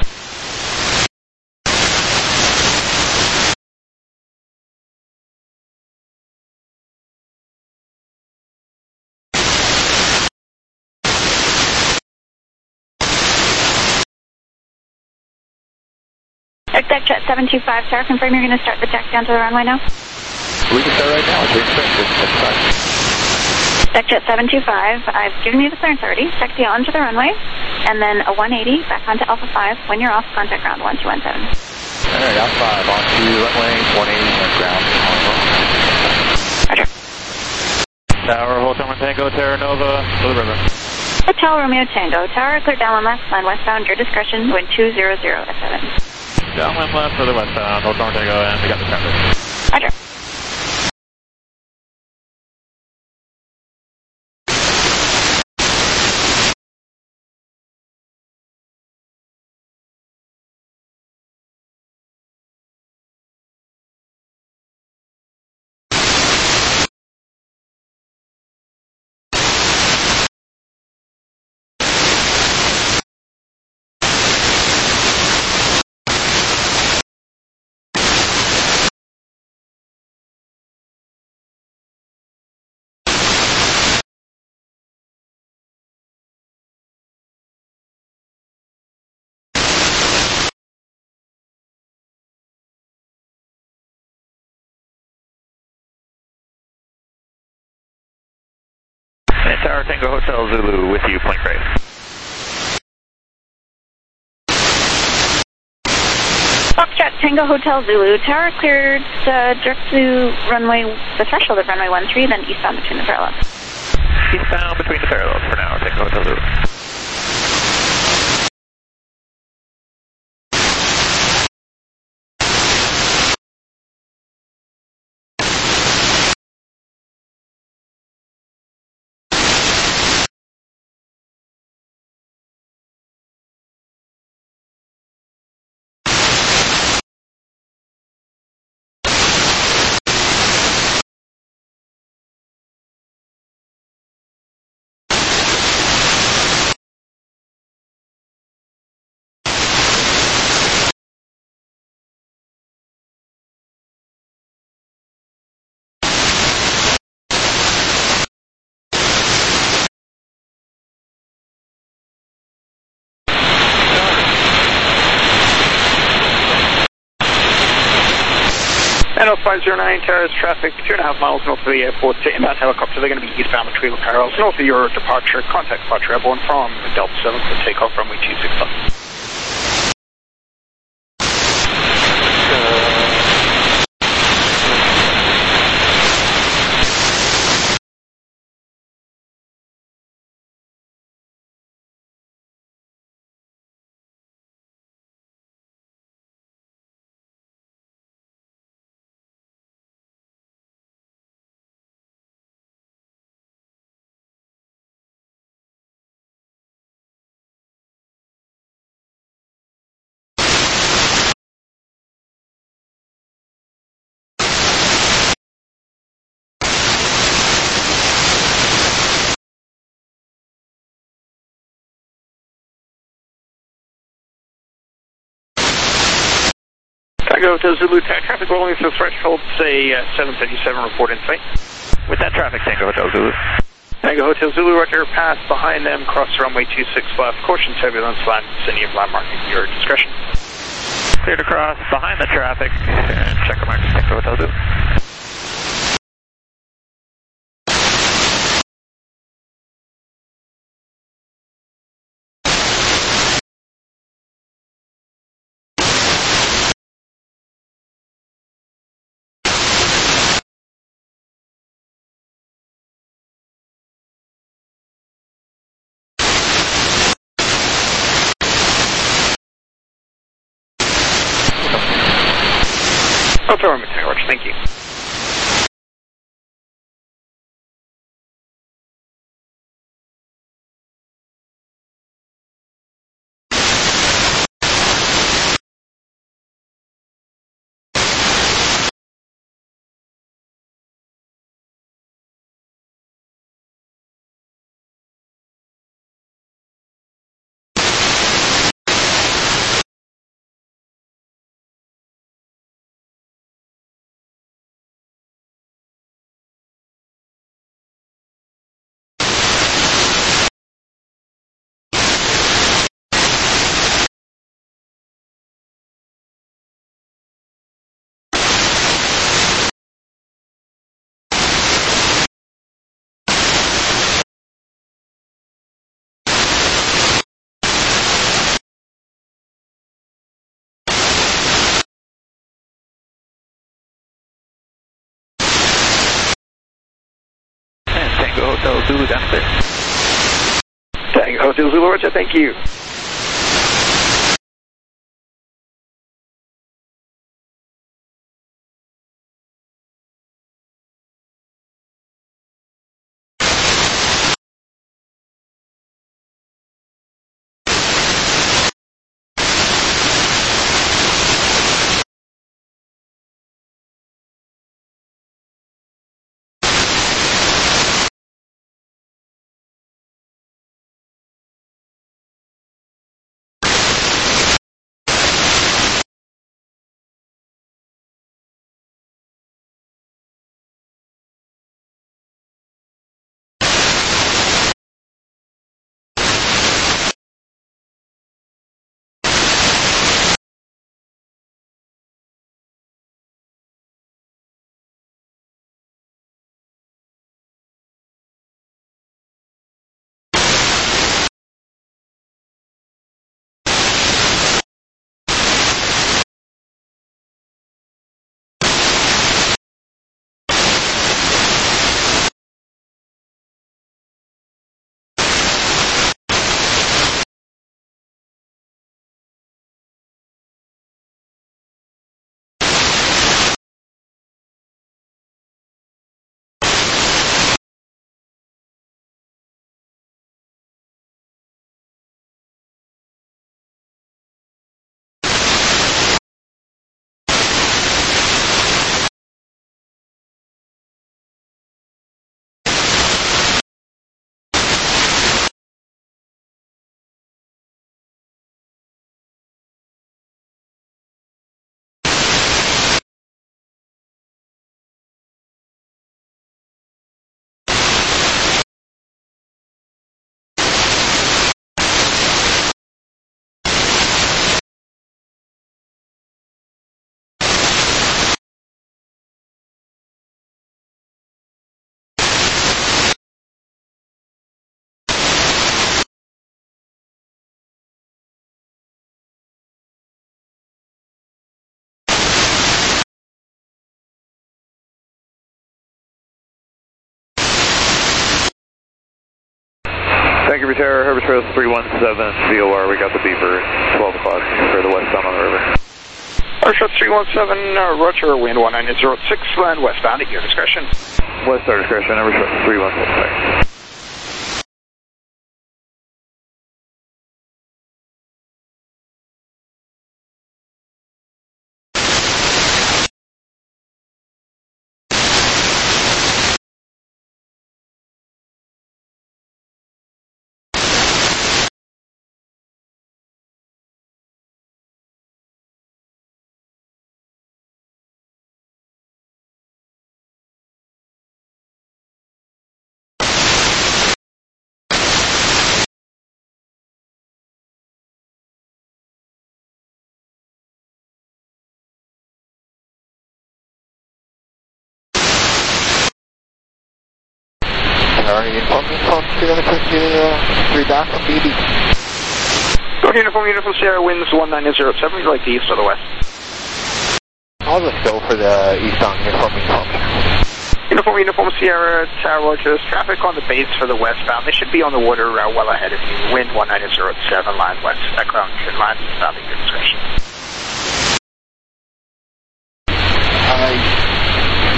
Deckjet seven two five, tower, confirm you're going to start the deck down to the runway now? We can start right now. It's expected. Deckjet seven two five, I've given you the clearance already. Taxi onto the runway, and then a one eighty back onto Alpha five. When you're off, contact ground one two one seven. All right, Alpha five onto runway one eighty and ground. Roger. Tower, Hotel Tango, Terra Nova, to the river. Hotel Romeo Tango, tower, clear downwind left, line westbound, your discretion, wind two zero zero at seven. Downwind left for the westbound, Hotel Tango, and we got the traffic. Roger. Tower Tango Hotel Zulu with you, Point Grey. Foxtrot Tango Hotel Zulu, tower cleared uh, direct to runway, the threshold of runway one three, then eastbound between the parallels. Eastbound between the parallels for now, Tango Hotel Zulu. N O five zero nine, terrace traffic, two and a half miles north of the airport. Inbound helicopters are going to be eastbound between the parallels. North of your departure, contact departure airborne from Delta seven for takeoff runway two six five. Tango Hotel Zulu, traffic rolling through the threshold, say uh, seven thirty-seven, report in sight. With that traffic, Tango Hotel Zulu. Tango Hotel Zulu, roger, pass behind them, cross runway two six left, caution turbulence, land, vicinity of landmark at your discretion. Cleared across, behind the traffic, and check mark, Tango Hotel Zulu. Hotel Room Tango, Roger, thank you. Tango Hotel Zulu downstairs. Tango Hotel Zulu, Roger, thank you. Thank you, Terra. Herbert Trails three one seven V O R. We got the beeper at twelve o'clock for the westbound on the river. Herbert three one seven, uh, Roger, wind one nine zero six, land westbound at your discretion. West our discretion, Herbert Trails three one seven. Uniform, uniform, three back from B B. Go to uniform, uniform, Sierra, winds one nine zero seven, like the east or the west? I'll just go for the eastbound uniform, uniform. Uniform, uniform, Sierra, Tower, Rogers, traffic on the base for the westbound. They should be on the water uh, well ahead of you. Wind one nine zero seven, line west, background, line eastbound at your discretion.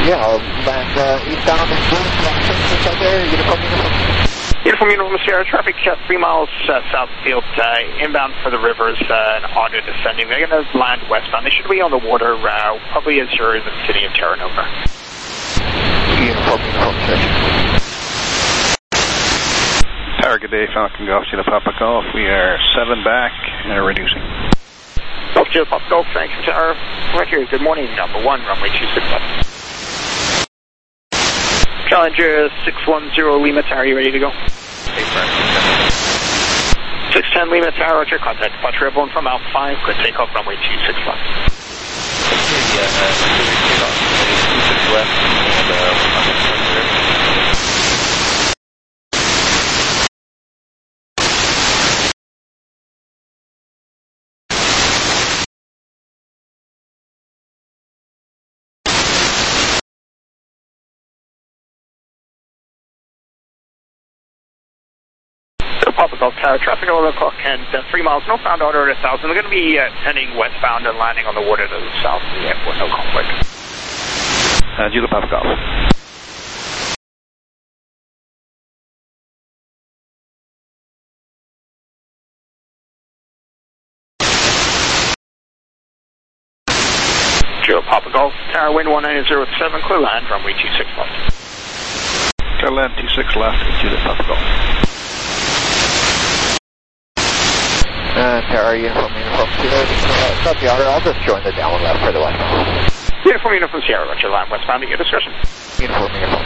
Yeah, I'll land uh, eastbound and just out there, uniform, uniform. Uniform, uniform, Sierra, traffic uh, three miles uh, southfield, uh, inbound for the rivers, uh, and auto descending. They're going to land westbound. They should be on the water, uh, probably as far as the city of Terra Nova. Uniform, uniform, sir. Tower, good day, Falcon Golf, Sierra Papa Golf. We are seven back and are reducing. Golf, Sierra Papa Golf, thanks, Tower. Right here, good morning, number one, runway two six left. Challenger six one zero Lima Tower, you ready to go? six ten Lima Tower, Roger, contact departure airborne from Alpha five, good takeoff, runway two six left. Yeah, uh, two six left, and uh, Papa Golf Tower, traffic at eleven o'clock and uh, three miles, northbound order at one thousand. They're going to be uh, heading westbound and landing on the water to the south of the airport, no conflict. Uh, Judo Papa Golf. Judo Papa Golf Tower, wind one nine zero seven, clear land, runway two six left. Clear land two six left, Judo Papa Golf. Uh, Tower, uniform, uniform, Sierra, uh, not the outer, I'll just join the downwind left for the west. Uniform, uniform, Sierra, Roger, land westbound at your discretion. Uniform, uniform.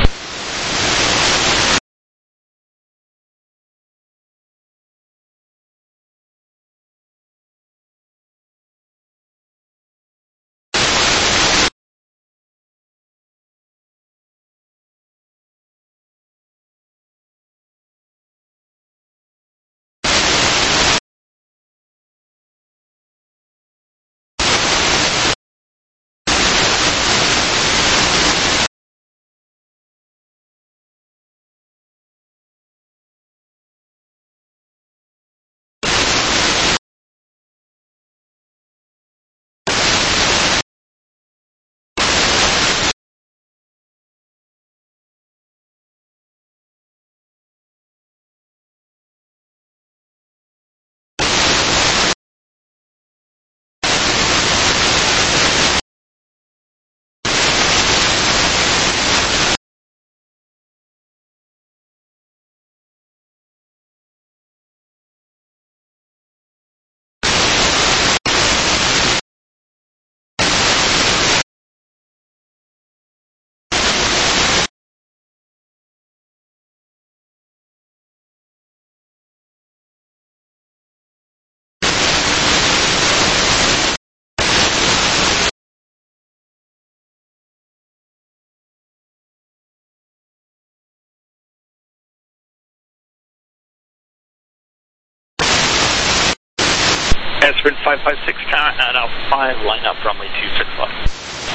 Sprint five five six Tower at Alpha five, line up runway two six left.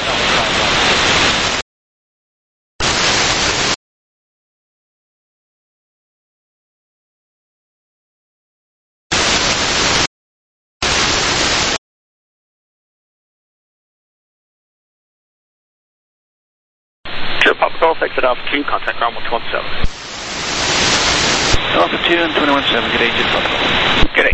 Sure, Papa Golf, exit Alpha two, contact ground one two one seven. Alpha two and two one seven, good day, Judo Papa Golf. Good day.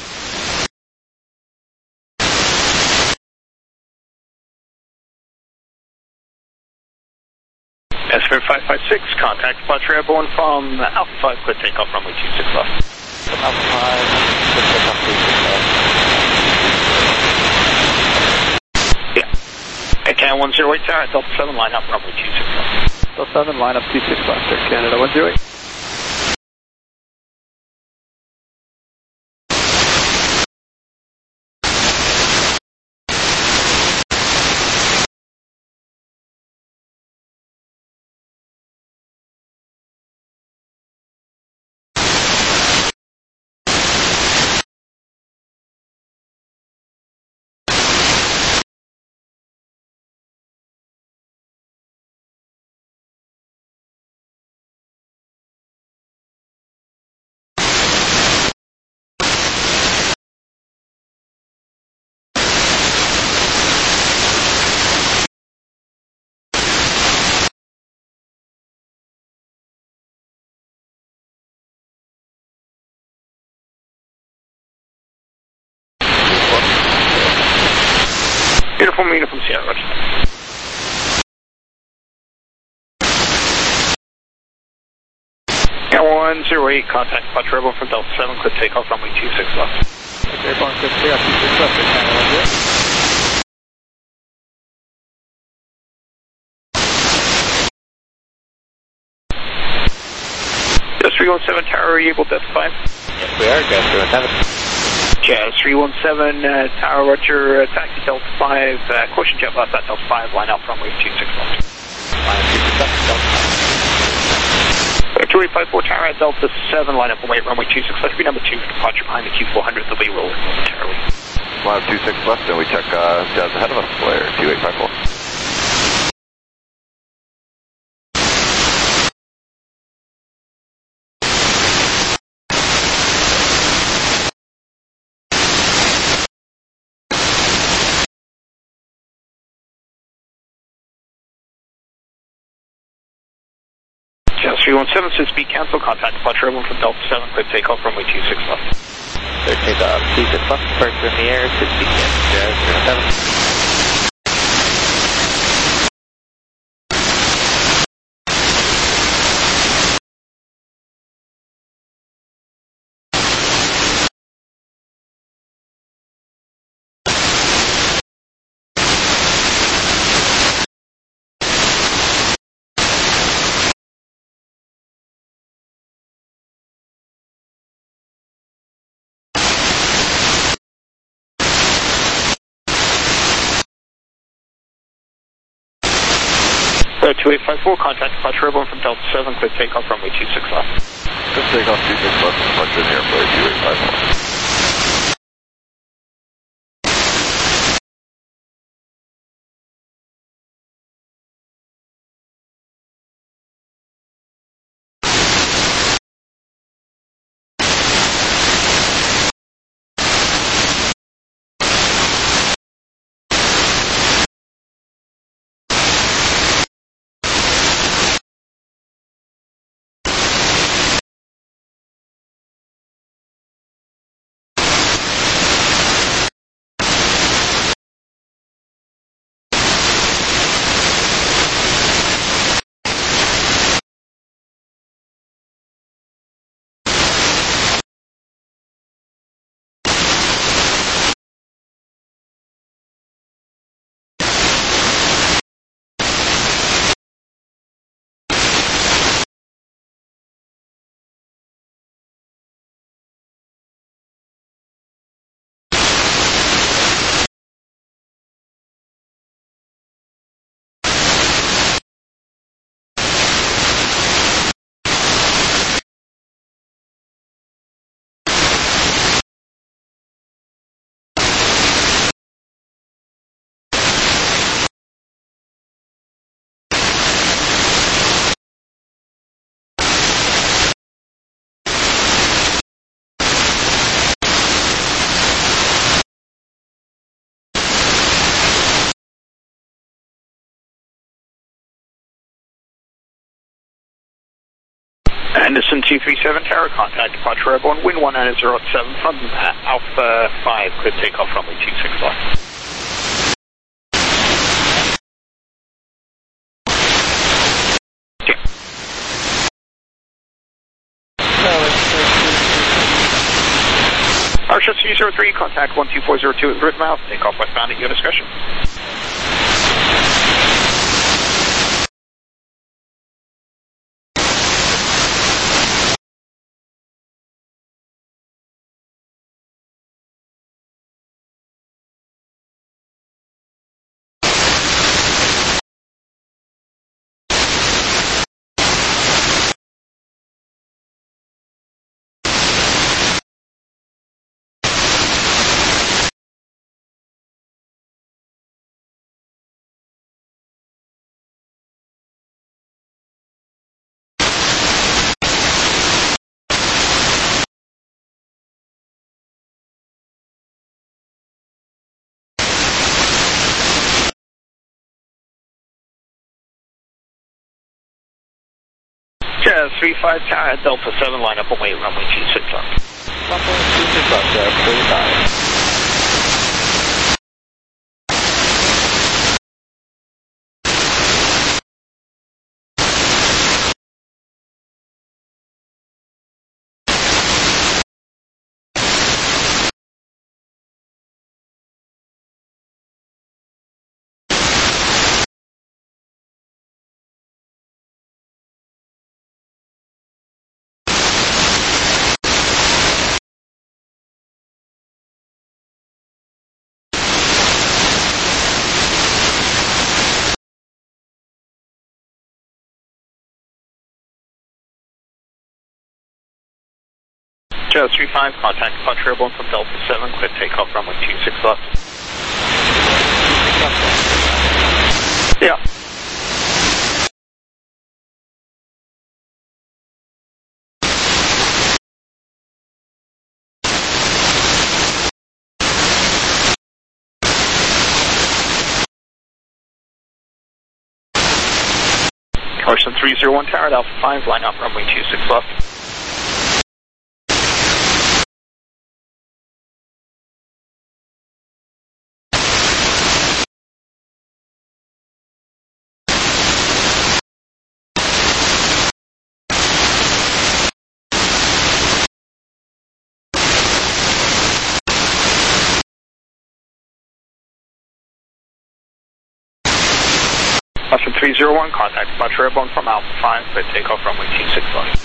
Spirit five five six, contact departure airborne from Alpha five, clear takeoff runway two six left. Alpha five, clear takeoff two six left. Yeah. At Canada one zero eight Tower, Delta seven, line up runway two six left. Delta seven, line up two six left, sir. Canada one zero eight. Uniform, Uniform Sierra, roger. one zero eight, contact Departure Rebel from Delta seven, clear takeoff, runway two six left. Okay, Airborne clear takeoff, two six left, China one zero. Jazz three one seven Tower, are you able to identify? Yes, we are. Jazz three one seven. Jazz three one seven uh, Tower, roger, uh, taxi Delta five, uh, caution jet left at Delta five, line up runway two six left. Line two six left, Delta five. two eight five four Tower at Delta seven, line up away runway two six left, be number two, departure behind the Q four hundred, they'll be rolling momentarily. Line two six left, and we check uh, Jazz ahead of us, Blair, two eight five four. Jazz three one seven, says speed cancel, contact Departure Rebel from Delta seven, clear takeoff, runway two six left. Clear takeoff, two six left, departure in the air, six speed cancel, Jazz three one seven. two eight five four, contact Departure Rebel from Delta seven, clear takeoff, runway two six left. Clear takeoff, two six left, departure in airplane, two eight five four. Anderson two three seven Tower, contact Departure Rebel on wind one nine zero seven from Alpha five, clear takeoff, runway two six left. Archer three zero three, contact one two four zero two at Riftmouth, takeoff westbound at your discretion. Jazz three five Tower, Delta seven, line up away, runway two six left. Runway two six left, Jazz three five. Jazz three five, contact departure airborne from Delta seven, clear takeoff runway two six left. Yeah. Caution three zero one tower at Alpha five, line up runway two six left. Caution three zero one, contact departure airborne from Alpha five, clear takeoff runway two six left.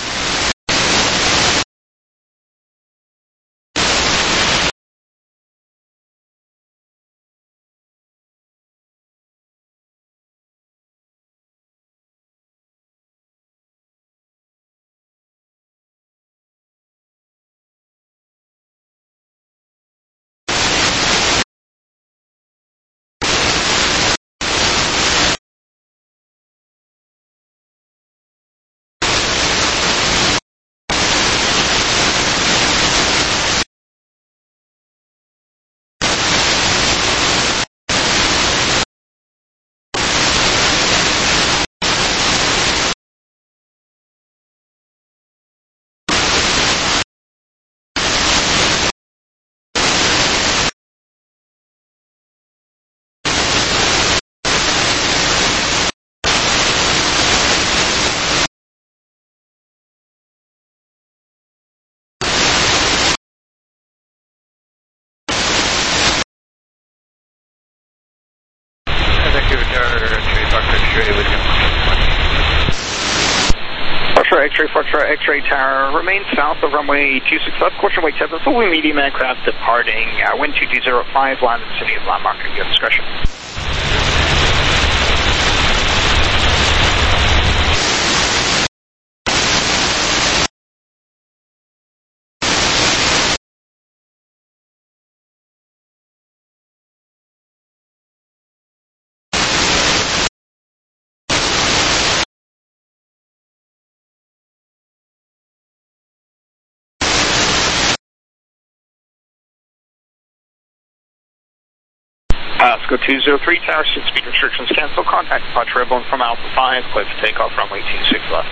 X-ray, Foxtrot, X-ray tower, remain south of runway two six left, caution wake seven, full medium aircraft departing, uh, wind two two zero five, land in the city of landmark at your discretion. Pasco two zero three, tower, six speed restrictions cancel, contact departure airborne from Alpha five, clear for takeoff runway two six left.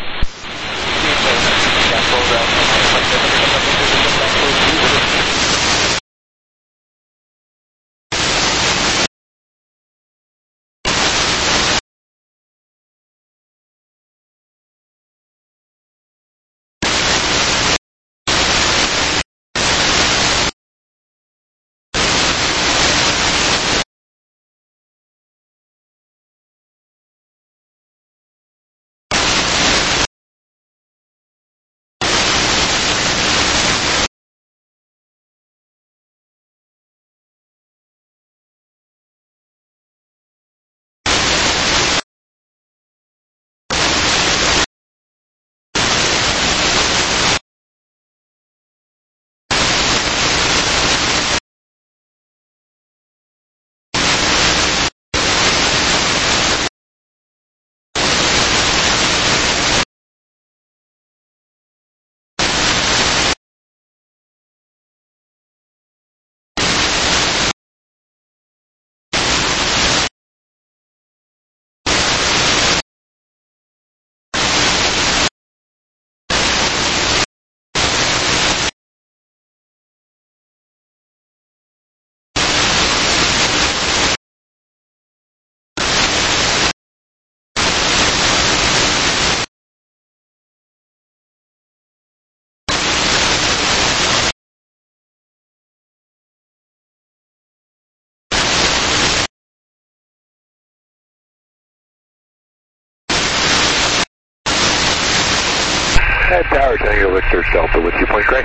Head tower, Tango Victor Delta with you, point Greg.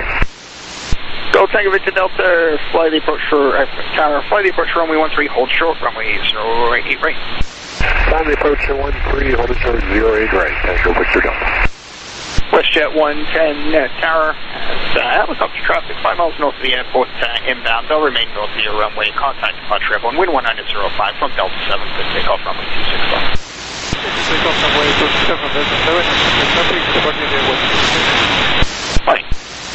Go Tango Victor Delta, fly the approach for uh, tower, fly the approach for runway one three, hold short, runway zero eight right. Time the approach at one three, hold it short, zero eight right, Tango Victor Delta. WestJet one ten uh, Tower has uh, helicopter traffic five miles north of the airport uh, inbound. They'll remain north of your runway. Contact departure airborne. Wind one nine zero five from Delta seven. Good takeoff runway two six one. Takeoff runway two six seven. Delta seven. Traffic coordinated with two six seven. Bye.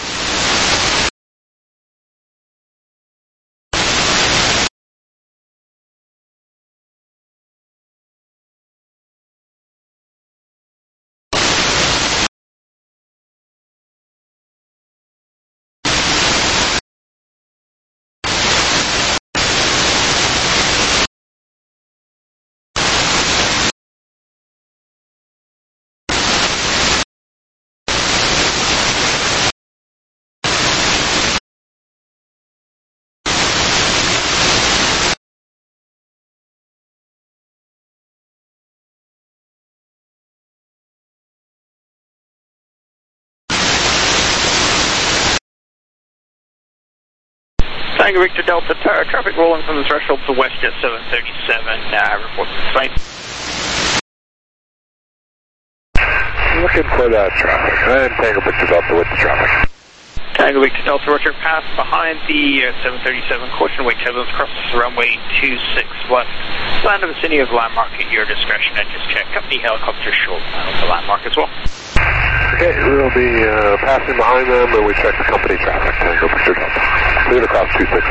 Tango Victor Delta Tower, traffic rolling from the threshold to WestJet seven thirty-seven, uh, report to the site. Looking for that traffic. And Tango Victor Delta with the traffic. Tango Victor Delta, Roger, pass behind the uh, seven thirty-seven, caution wake turbulence, cross the runway two six left. Land in the vicinity of landmark at your discretion, and just check company helicopter short of the landmark as well. Okay, we'll be uh, passing behind them and we check the company traffic. Tango Victor Delta. Cleared across two six.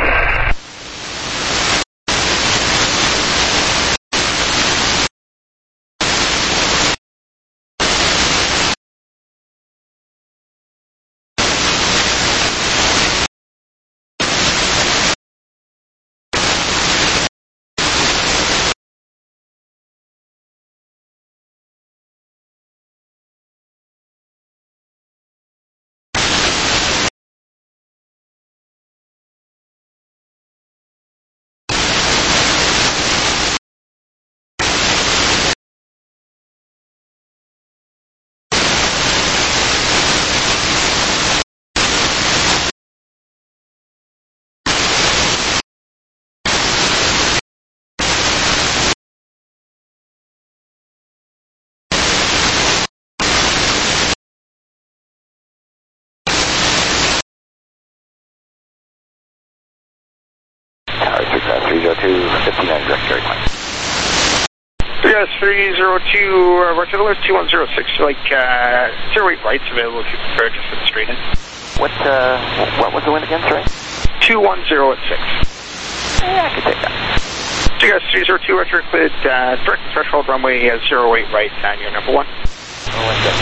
three zero two, fifty-nine direct carry line. Yes, three zero two, uh, Roger, alert two one zero six, like, uh, zero eight rights available if you prefer, just for the straight in. What, uh, what was the wind again, sorry? two one zero at six. Yeah, I can take that. So yes, three zero two, Roger, cleared, uh, direct threshold runway, uh, zero eight right, and your number one. Oh, one second.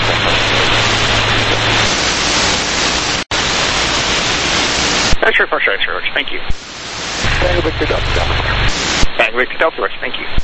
That's your first X-ray, Roger, thank you. Tango Victor Delta. Tango Victor Delta, Roger, thank you.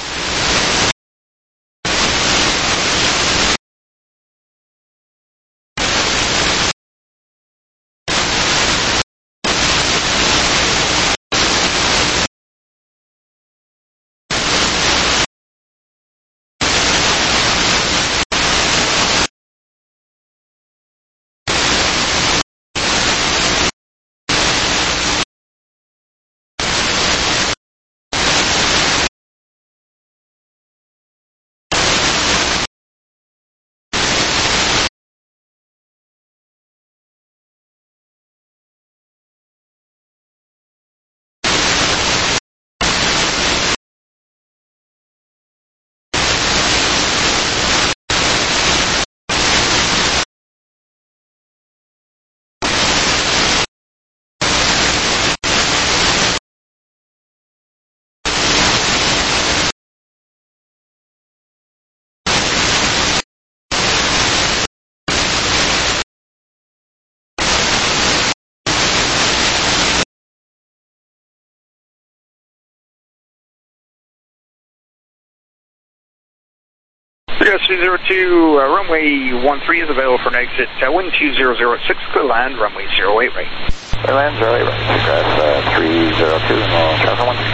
Yes, three zero two, uh, runway one three is available for an exit. Uh, wind two zero zero six, clear land, runway zero eight right. Clear land, zero eight right. Grass uh, three zero two, and we'll transfer one.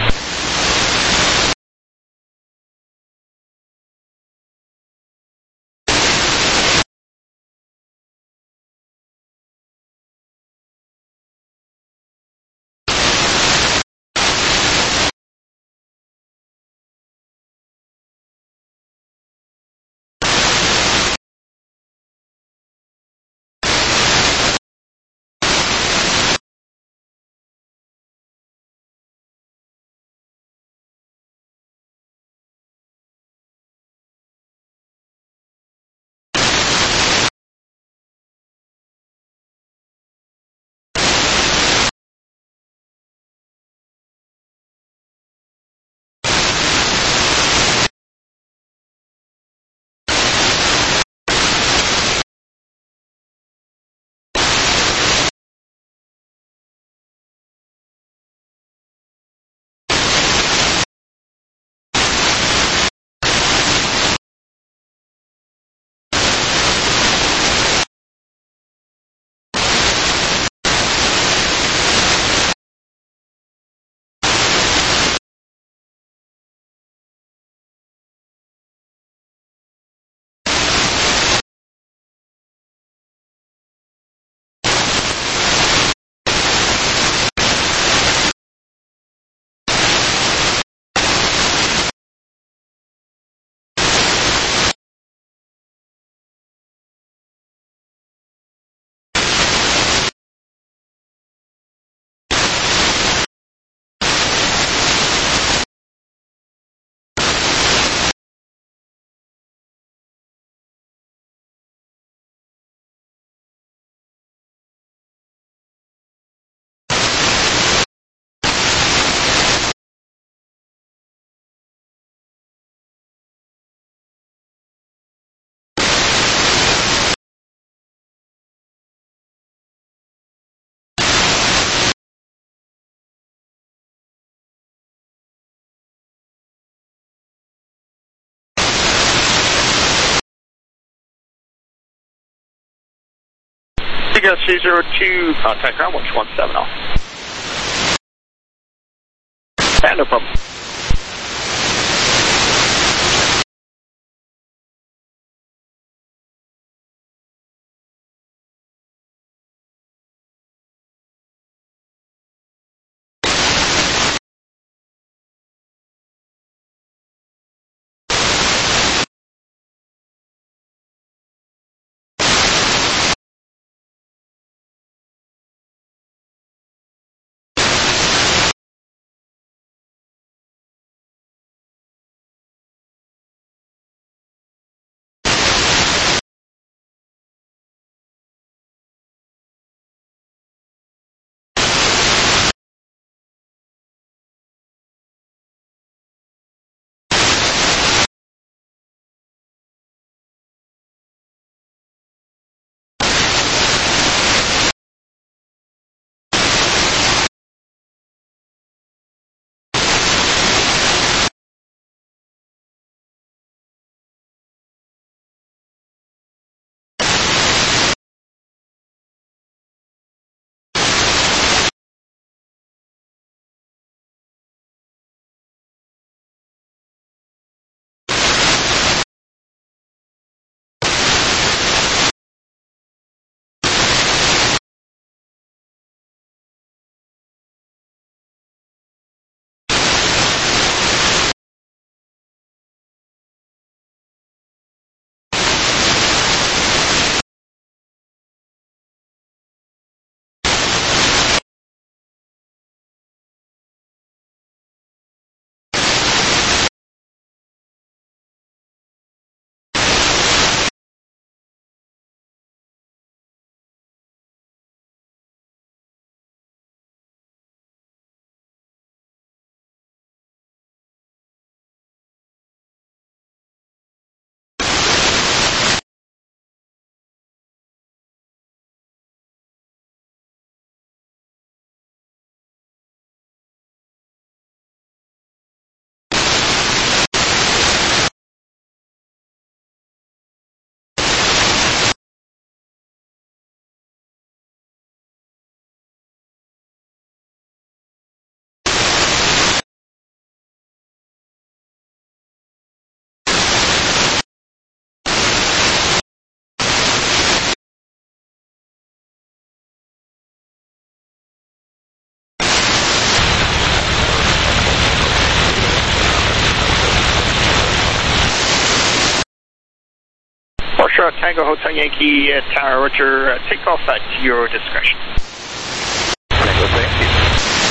Tango two zero two, contact ground one two one seven zero. Yeah, no problem. Foxtrot Tango Hotel Yankee uh, Tower, Roger, uh, take off at your discretion. Tango, thank you.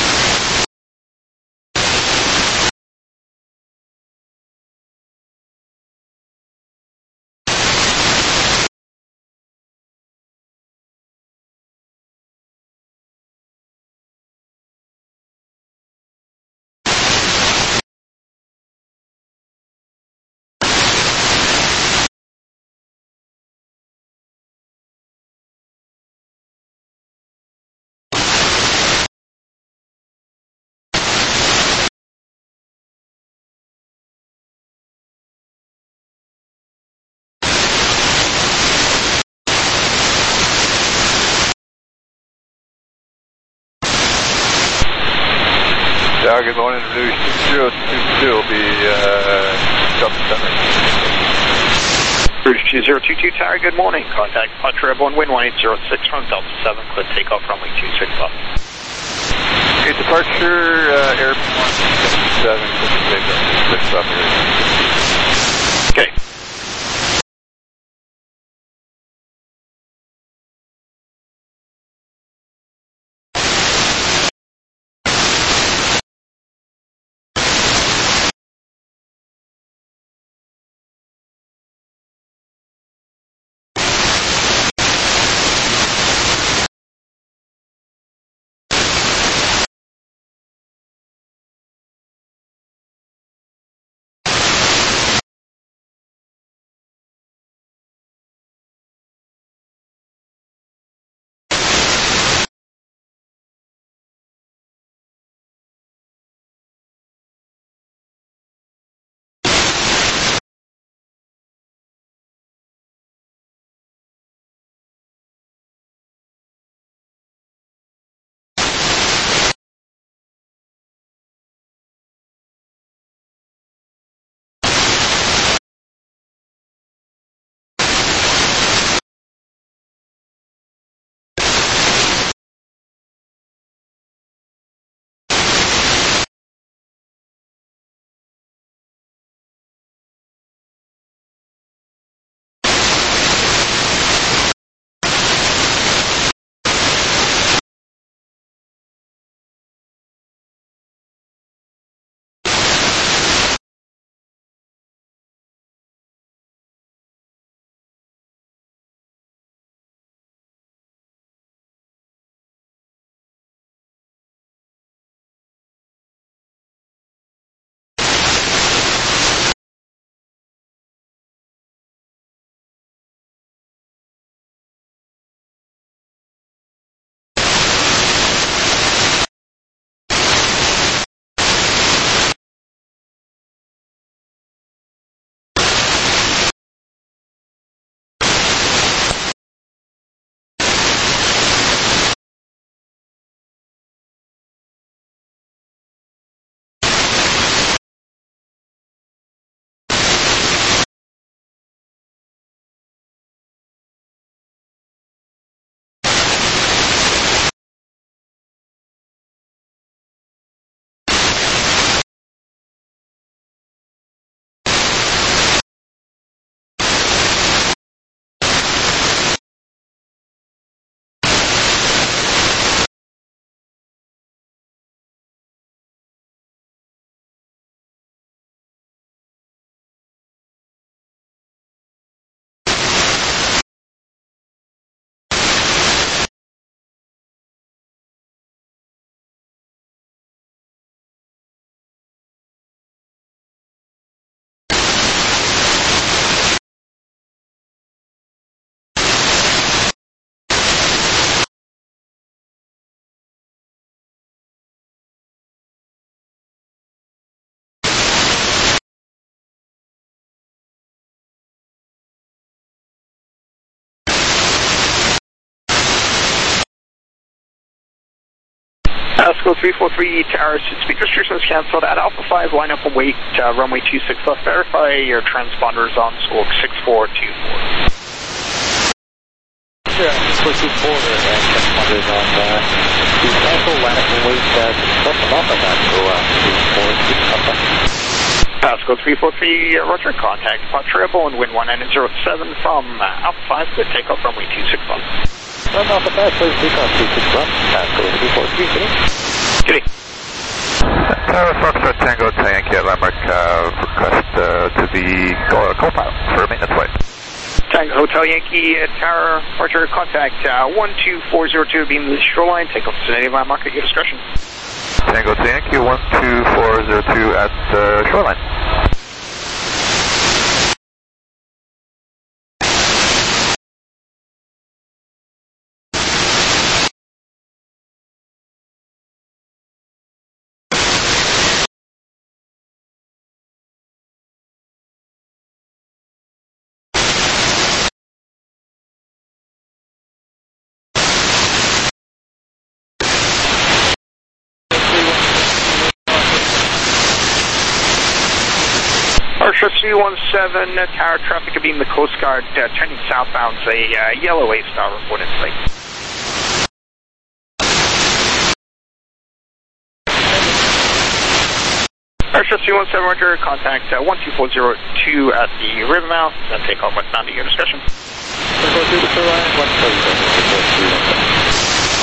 Tower, good morning. Blue two zero two two will be uh, Delta seven. Blue two zero two two Tower, good morning. Contact Departure Airborne Wind one eight zero six from Delta seven. Clear takeoff runway two six left. Okay, departure uh, Airborne one seven. Clear takeoff six left here. Okay. Pascal three four three, Tower, speed restrictions cancelled at Alpha five, line up and wait, uh, runway two six left, verify your transponders on squawk six four two four. Yeah, six four two four and transponders on uh, two cancel, line up and wait, uh, to them up on that, so uh, two four two Alpha. Pascal three four three, uh, roger, contact departure airborne, wind one nine zero seven from uh, Alpha five, good takeoff, runway two six left. Run Alpha five, please takeoff two six left, Pascal three four three, good day. Good day. Tower Foxtrot Tango Yankee at Landmark, uh, request uh, to be co- co-pilot for maintenance flight. Tango Hotel Yankee, uh, Tower, roger, contact uh, one two four zero two, beam to the shoreline, takeoff vicinity landmark at your discretion. Tango Yankee one two four zero two at uh, shoreline. Archer three one seven, uh, Tower traffic beam the Coast Guard, uh, turning southbound, a uh, yellow A-star report in sight. Archer three one seven, roger, contact uh, one two four zero two at the river mouth, uh, take off westbound at your discretion. Go through the shoreline, one four zero.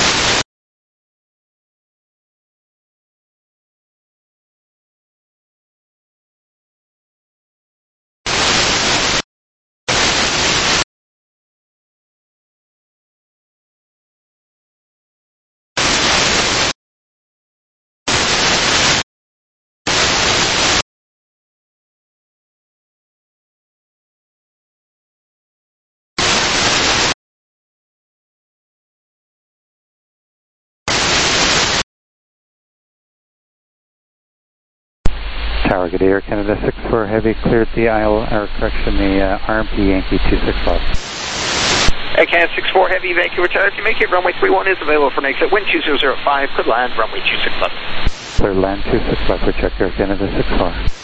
Tower, good day, Air Canada six four Heavy, cleared the aisle, or correction, the uh, R M P Yankee two six left. Air Canada six four Heavy, Vancouver Tower, if you make it, runway three one is available for an exit, wind two zero zero five, could land, runway two six left. Clear land two six left, we check Air Canada six four.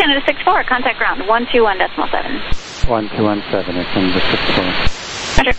Canada six four, contact ground, one two one decimal seven. one two one seven, it's in the six four. Roger.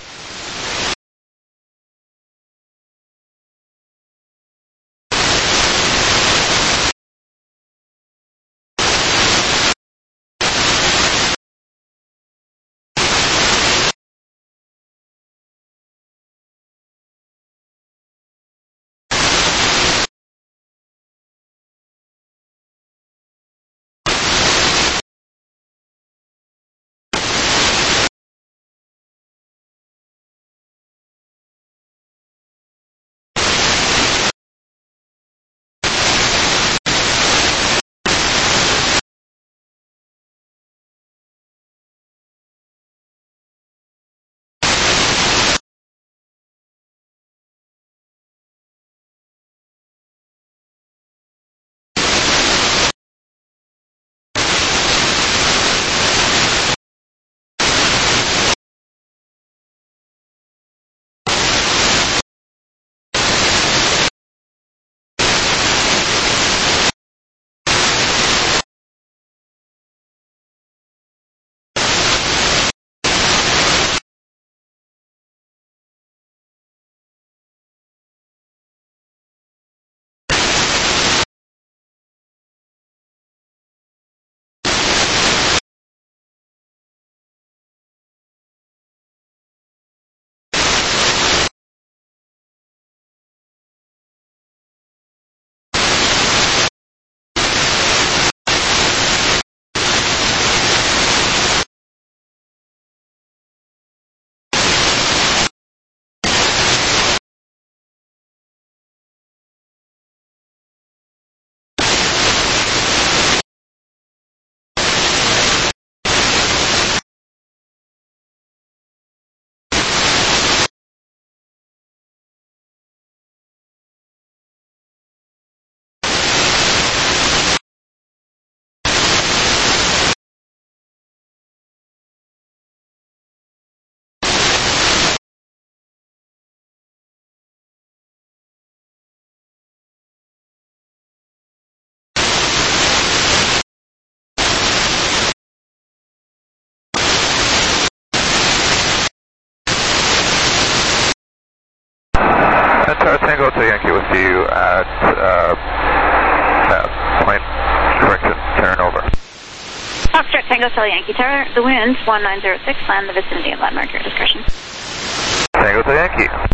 Tower Tango to Yankee will see you at uh, uh, point correction, turn over. Foxtrot Tango Hotel Yankee Tower, the wind one nine zero six, land the vicinity of landmark, your discretion. Tango to Yankee.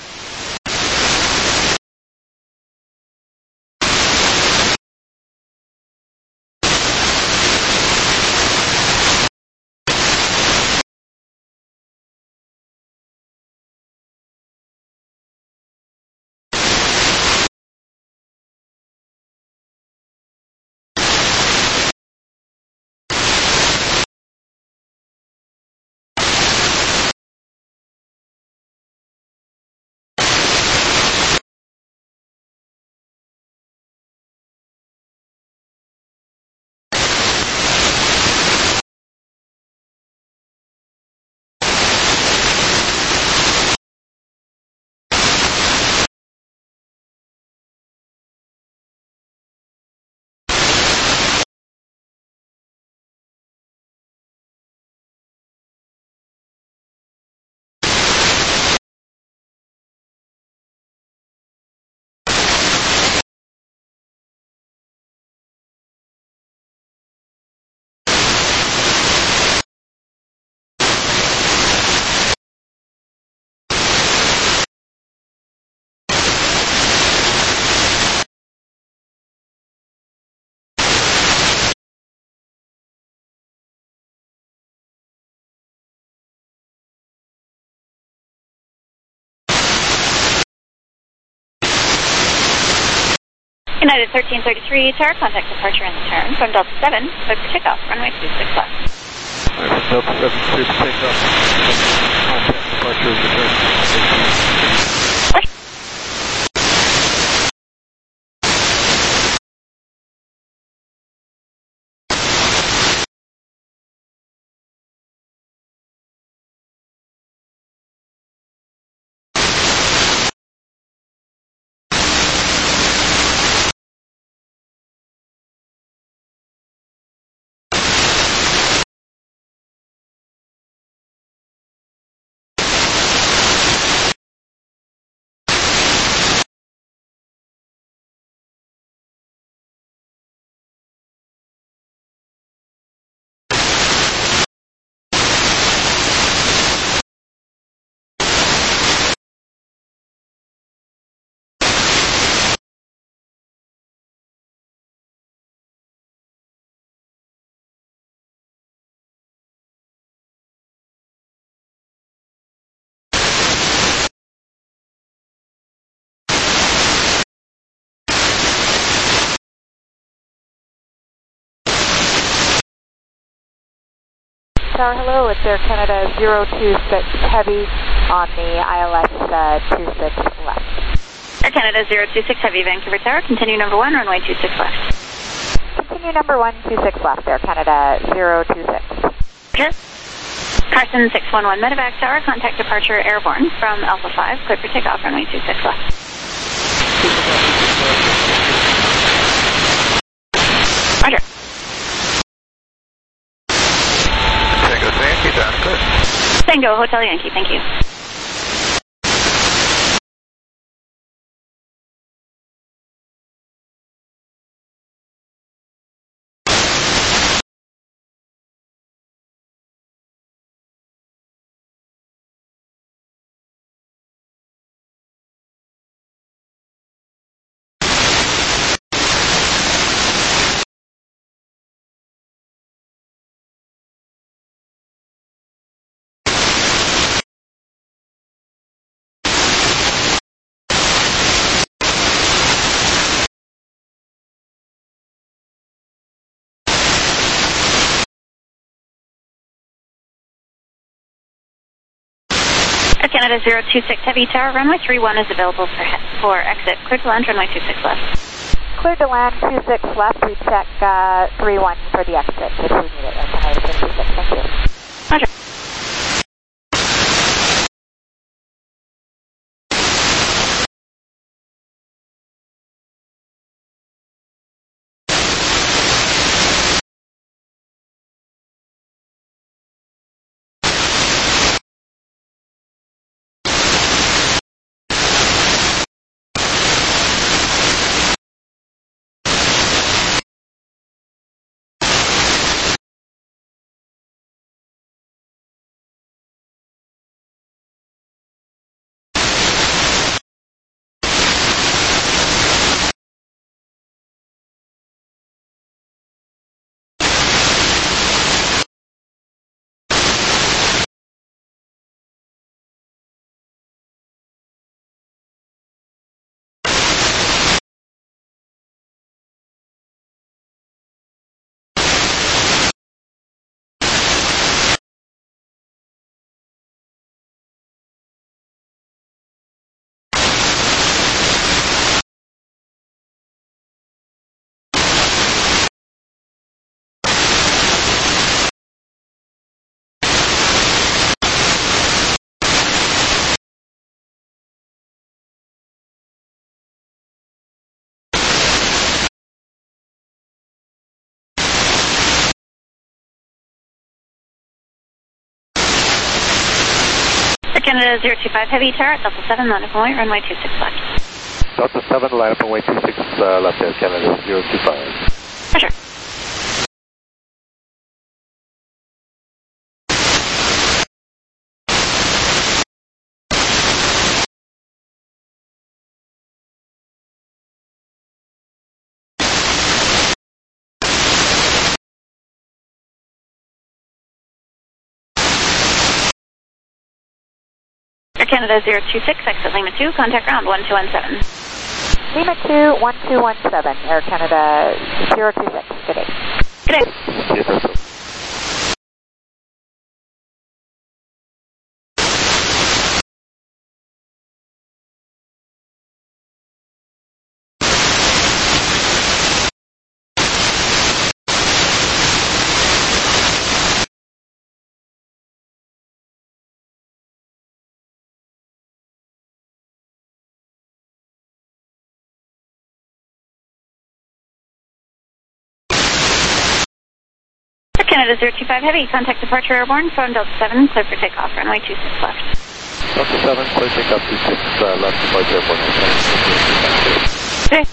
United thirteen thirty-three, tower, contact departure and turn from Delta seven, clear for takeoff, runway two six left. From Delta seven, clear for takeoff, contact departure and return. Tower, hello. It's Air Canada zero two six Heavy on the I L S uh, two six left. Air Canada zero two six Heavy, Vancouver Tower. Continue number one, runway two six left. Continue number one, two six left, Air Canada zero two six. Roger. Carson six one one Medevac Tower, contact departure airborne from Alpha five, clear for takeoff, runway two six left. Roger. Tango Yankee, down clear. Tango Hotel Yankee, thank you. Air Canada zero two six Heavy Tower, runway three one is available for, for exit. Clear to land, runway two six left. Clear to land, two six left. We check uh, three one for the exit if we need it. Air Canada two six, thank you. Roger. Canada zero two five Heavy Tower, Delta seven, line up and wait, runway two six left. Delta seven, line up and wait, two six uh, left, Air Canada zero two five. Roger. Air Canada zero two six, exit Lima two, contact ground one two one seven. Lima two, one two one seven, Air Canada zero two six, good day. Good day. Yes, Canada zero two five Heavy, contact departure airborne from Delta seven, clear for takeoff, runway two six left. Delta seven, clear takeoff two six uh, left, departure airborne. Okay.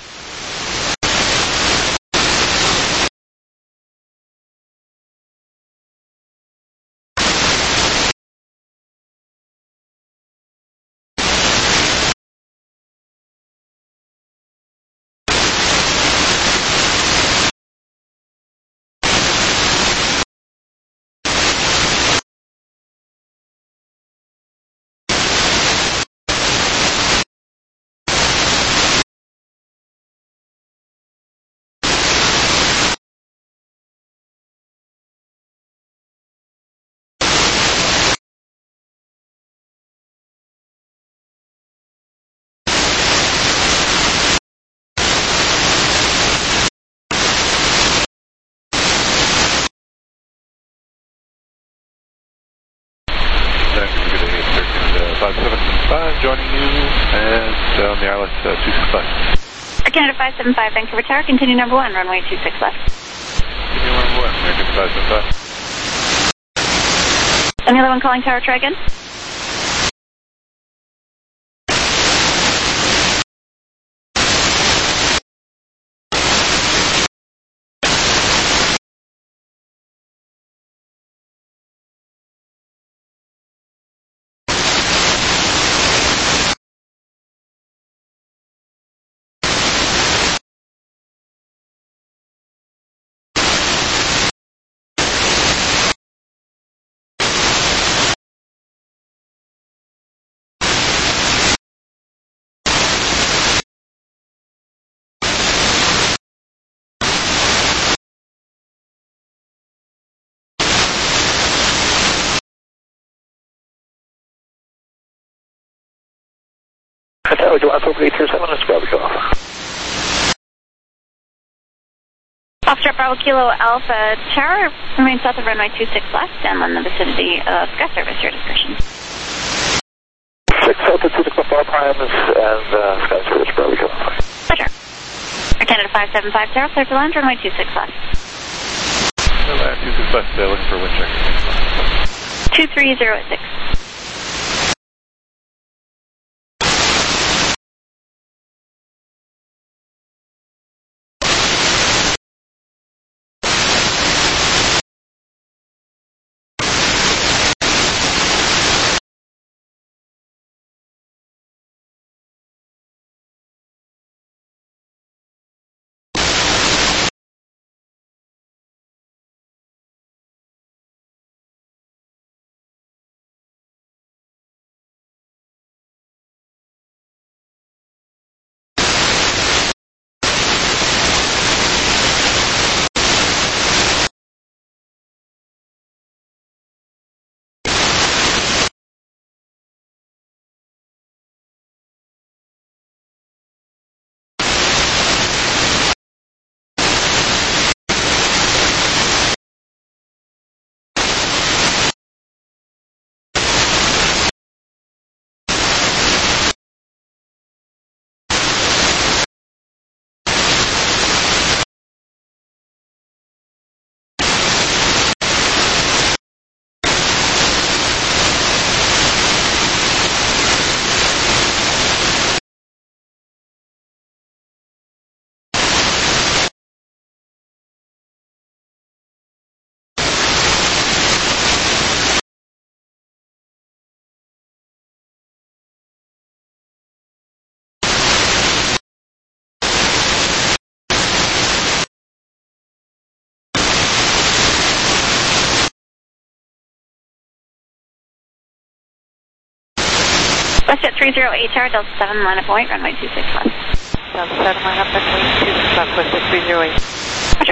uh, two six left. Air Canada five seven five, Vancouver Tower, continue number one, runway two six left. Continue number one, Air Canada five seven five. Any other one calling tower, try again. Tower, July four eight two seven, let's Bravo Kilo Alpha. Foxtrot Bravo Kilo Alpha Tower, remain south of runway two six left and in the vicinity of Sky Service, your discretion. six south at two six left, all primes and uh, Sky Service, Bravo Kilo Alpha. Roger. Air Canada five seven five Tower, clear for land, runway two six left. Land two six left, uh, looking for wind check. two three zero six. WestJet three zero eight Tower, Delta seven, line up point, runway two six left. Delta seven, line up runway two six left, WestJet three zero eight. Roger.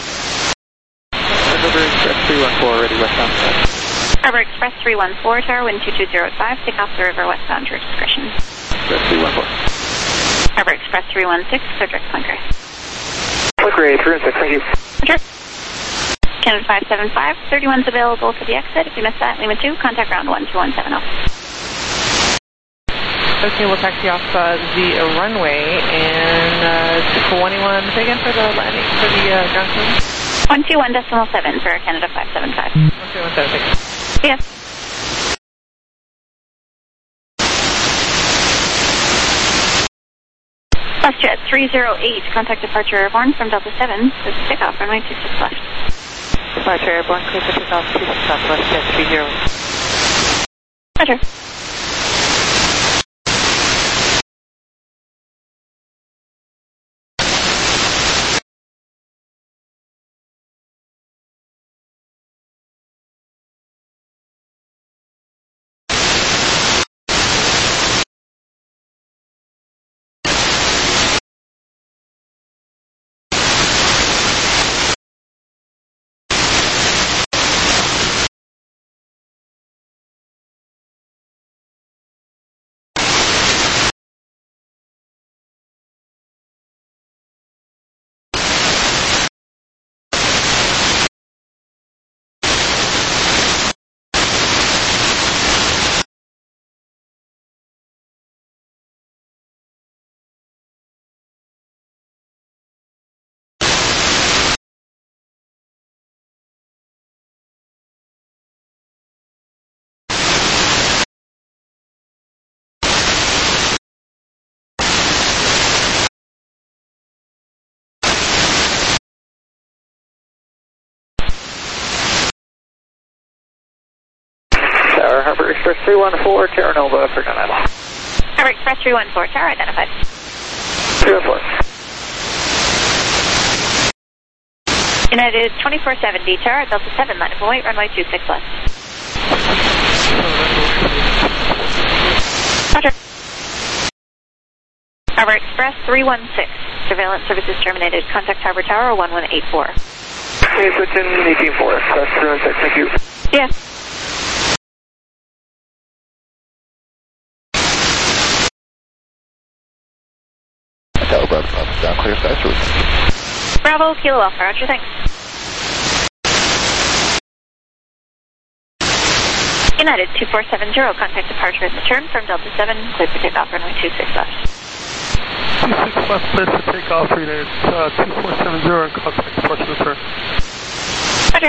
River Express three one four, ready westbound. River Express three one four Tower, wind two two zero five, take off the river westbound, your discretion. Express three one four. River Express three one six, clear direct point gray. Point gray, three one six, thank you. Roger. Canada five seven five, thirty-one's available for the exit. If you missed that, Lima two, contact ground one two one seven zero. Okay, we'll taxi off uh, the uh, runway and uh, twenty-one, say again for the landing, for the uh, ground crew? one two one decimal seven for Canada five seven five. one two one seven six. Yes. WestJet three zero eight, contact departure airborne from Delta seven. This is takeoff, runway two six left. Departure airborne, clear for takeoff, two six left, WestJet three zero eight. Roger. Harbor Express three one four, Terra Nova for Donata. Harbor Express three one four, Tower identified. three one four. United twenty-four seventy, Tower, Delta seven, line of wait, runway two six left. Roger. Harbor Express three one six, surveillance services terminated. Contact Harbor Tower one one eight four. Okay, switch in eighteen four, Express three one six, thank you. Yeah. Tower Bravo, down clear sky service. Bravo, Kilo Alpha, Roger, thanks. United two four seven zero, contact departure and return from Delta seven, clear for takeoff, runway two six left. two six left, clear for takeoff, United uh, two four seven zero, and contact departure and return. Roger.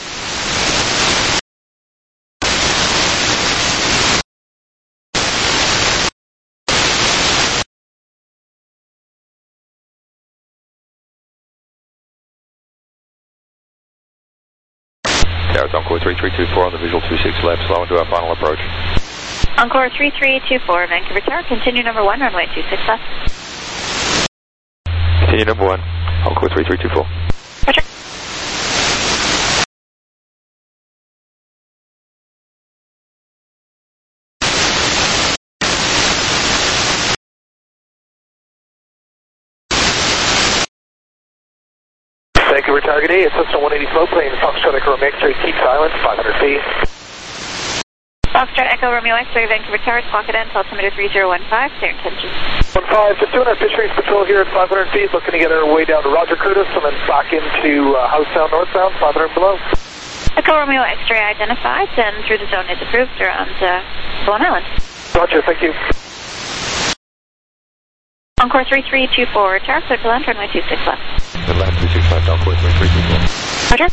Tower, Encore three three two four on the visual two six left, slow into our final approach. Encore three three two four, Vancouver Tower, continue number one, runway two six left. Continue number one, Encore three three two four. Roger. Vancouver Target A, it's System one eighty flow plane, Foxtrot Echo Romeo X-ray, keep silent, five hundred feet. Foxtrot Echo Romeo X-ray, Vancouver Tower, clock it in, altimeter three zero one five, clear intention. one five, just doing our fisheries patrol here at five hundred feet, looking to get our way down to Roger Curtis and then back into uh, Housetown northbound, five hundred below. Echo Romeo X-ray identified, and through the zone is approved around uh, Bowen Island. Roger, thank you. Encore three three two four, Tower, clear to land, runway two six left. The land two six left, Encore three three two four. Roger.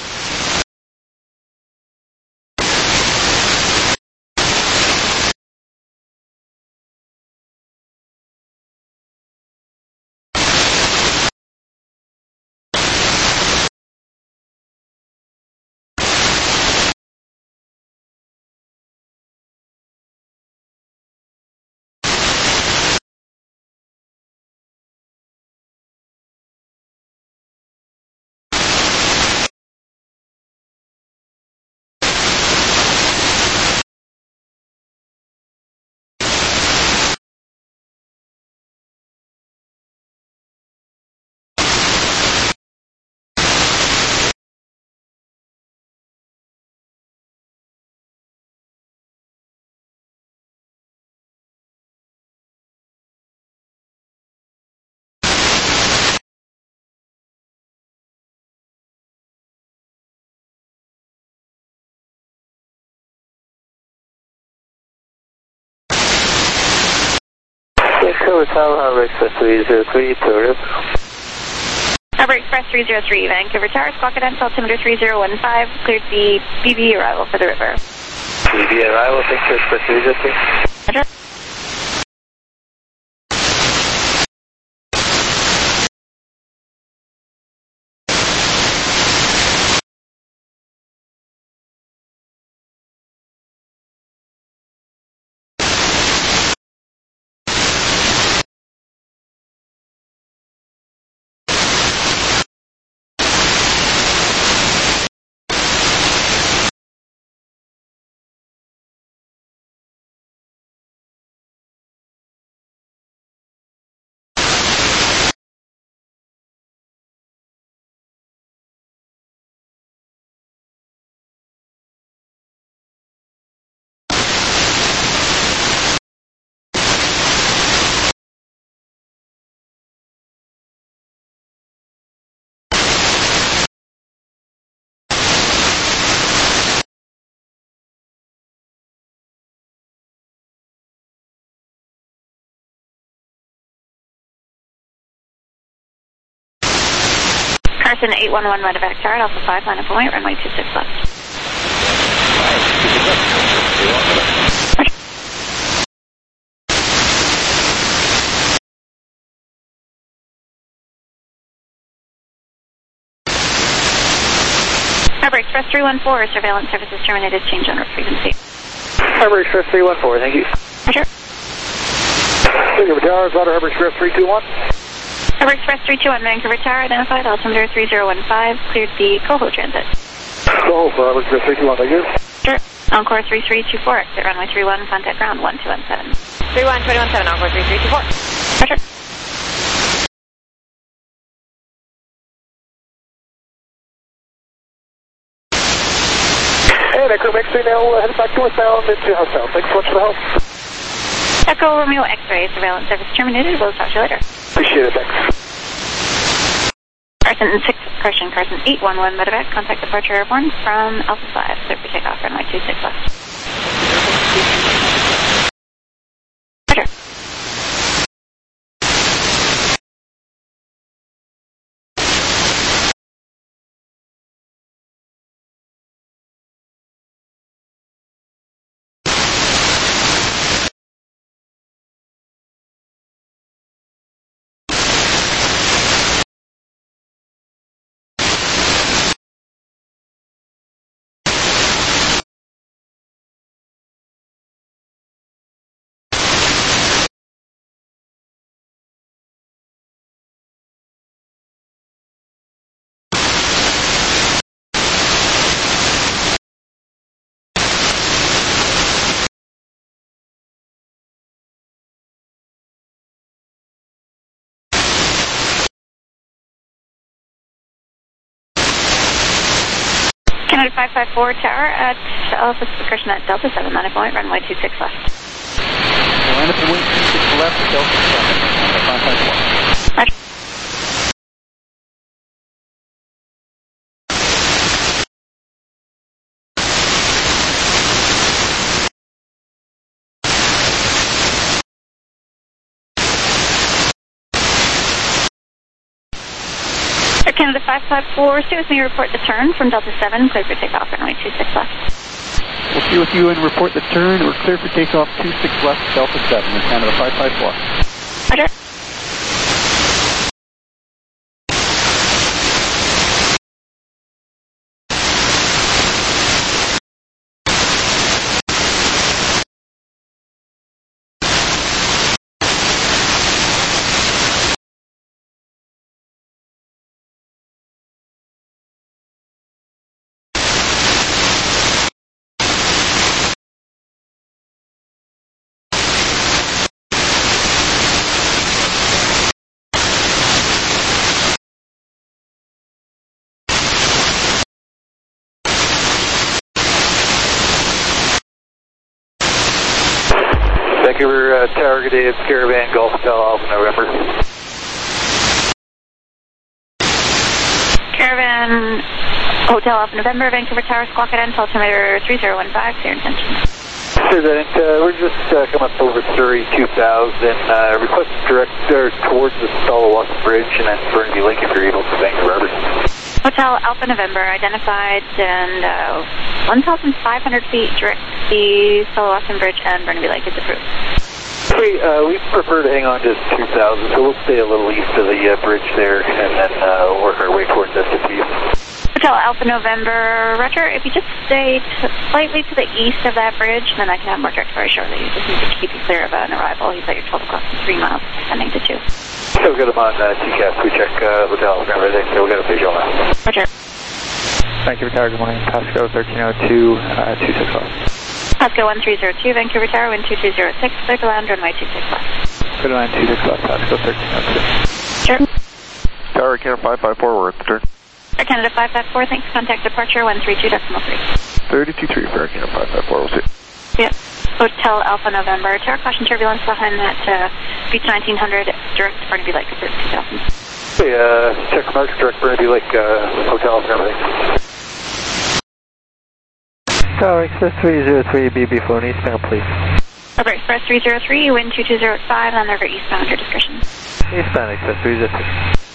Echo Tower, Harbor Express three zero three, tourist. Harbor Express three zero three, Vancouver Tower, clock it in, altimeter three zero one five, cleared the B B arrival for the river. B B arrival, thank you, Express three zero three. Roger. Carson eight one one, medevac Tower, Alpha five, line of point, runway two six left. Harbor Express three one four, surveillance services terminated, change on frequency. Harbor Express three one four, thank you. Roger. Vancouver Tower, Slaughter Harbor Express three two one. Harbor Express three two one, Vancouver Tower, identified, altimeter three zero one five, cleared the Coho transit. Coho, Harbor Express three two one, thank you. Sure. Encore three three two four, exit runway three one, contact ground one two one seven. three one, two one seven, Encore three three two four. Roger. And Echo X-ray now uh, headed back to westbound into housebound. Thanks so much for the help. Echo Romeo X-ray, surveillance service terminated. We'll talk to you later. Appreciate it, thanks. Carson six, Carson, Carson eight one one, medevac, contact departure airborne from Alpha five, clear for takeoff, runway two six left. Roger. Canada five five four Tower at Alpha Christian at Delta seven, nine point, runway two six left. Land up and wing two six left, Delta seven, five five four. Roger. Canada five five four, stay with me, report the turn from Delta seven, clear for takeoff, runway two six left. We'll stay with you and report the turn. We're clear for takeoff, two six left, Delta seven, Canada five five four. Roger. Vancouver uh, Tower, good day, it's Caravan, Golf Hotel Alpha November. Caravan, Hotel Alpha November, Vancouver Tower, squawk at end, altimeter three zero one five, clear intention. President, uh, we're just uh, coming up over Surrey two thousand, uh, request direct uh, towards the Stallawasam Bridge and then Burnaby Lake if you're able to Vancouver Harbor. Hotel Alpha November, identified, and uh, one thousand five hundred feet direct the Stallawasam Bridge and Burnaby Lake is approved. We, uh, we prefer to hang on to two thousand, so we'll stay a little east of the uh, bridge there and then uh, work our way towards S F U. Hotel Alpha November, Roger, if you just stay t- slightly to the east of that bridge, then I can have more direct very shortly. You just need to keep you clear of an arrival. He's at your twelve o'clock and three miles, descending to two. So we'll get them on uh, T C A S. We check uh, Hotel Alpha November, so we'll get a visual now. Roger. Vancouver Tower, good morning. Pasco thirteen oh two, uh, two six left. Pasco one three zero two, Vancouver Tower, wind two two zero six, clear to land, runway two six left. Clear to land two six left, Pasco thirteen oh two. Sure. Tower, Canada five five four, we're at the turn. Air Canada five five four, thanks, contact departure one three two decimal three. thirty-two three for Air Canada five five four, we'll see. Yep. Hotel Alpha November, tower caution turbulence behind that uh, Beach nineteen hundred, direct Burnaby Lake, approved two thousand. Hey, uh, check marks, direct Burnaby Lake, uh, Hotel Alpha November. Tower Express three zero three, B B phone eastbound, please. Harbor Express three zero three, wind two two zero five, land over eastbound, your discretion. Eastbound Express three zero three.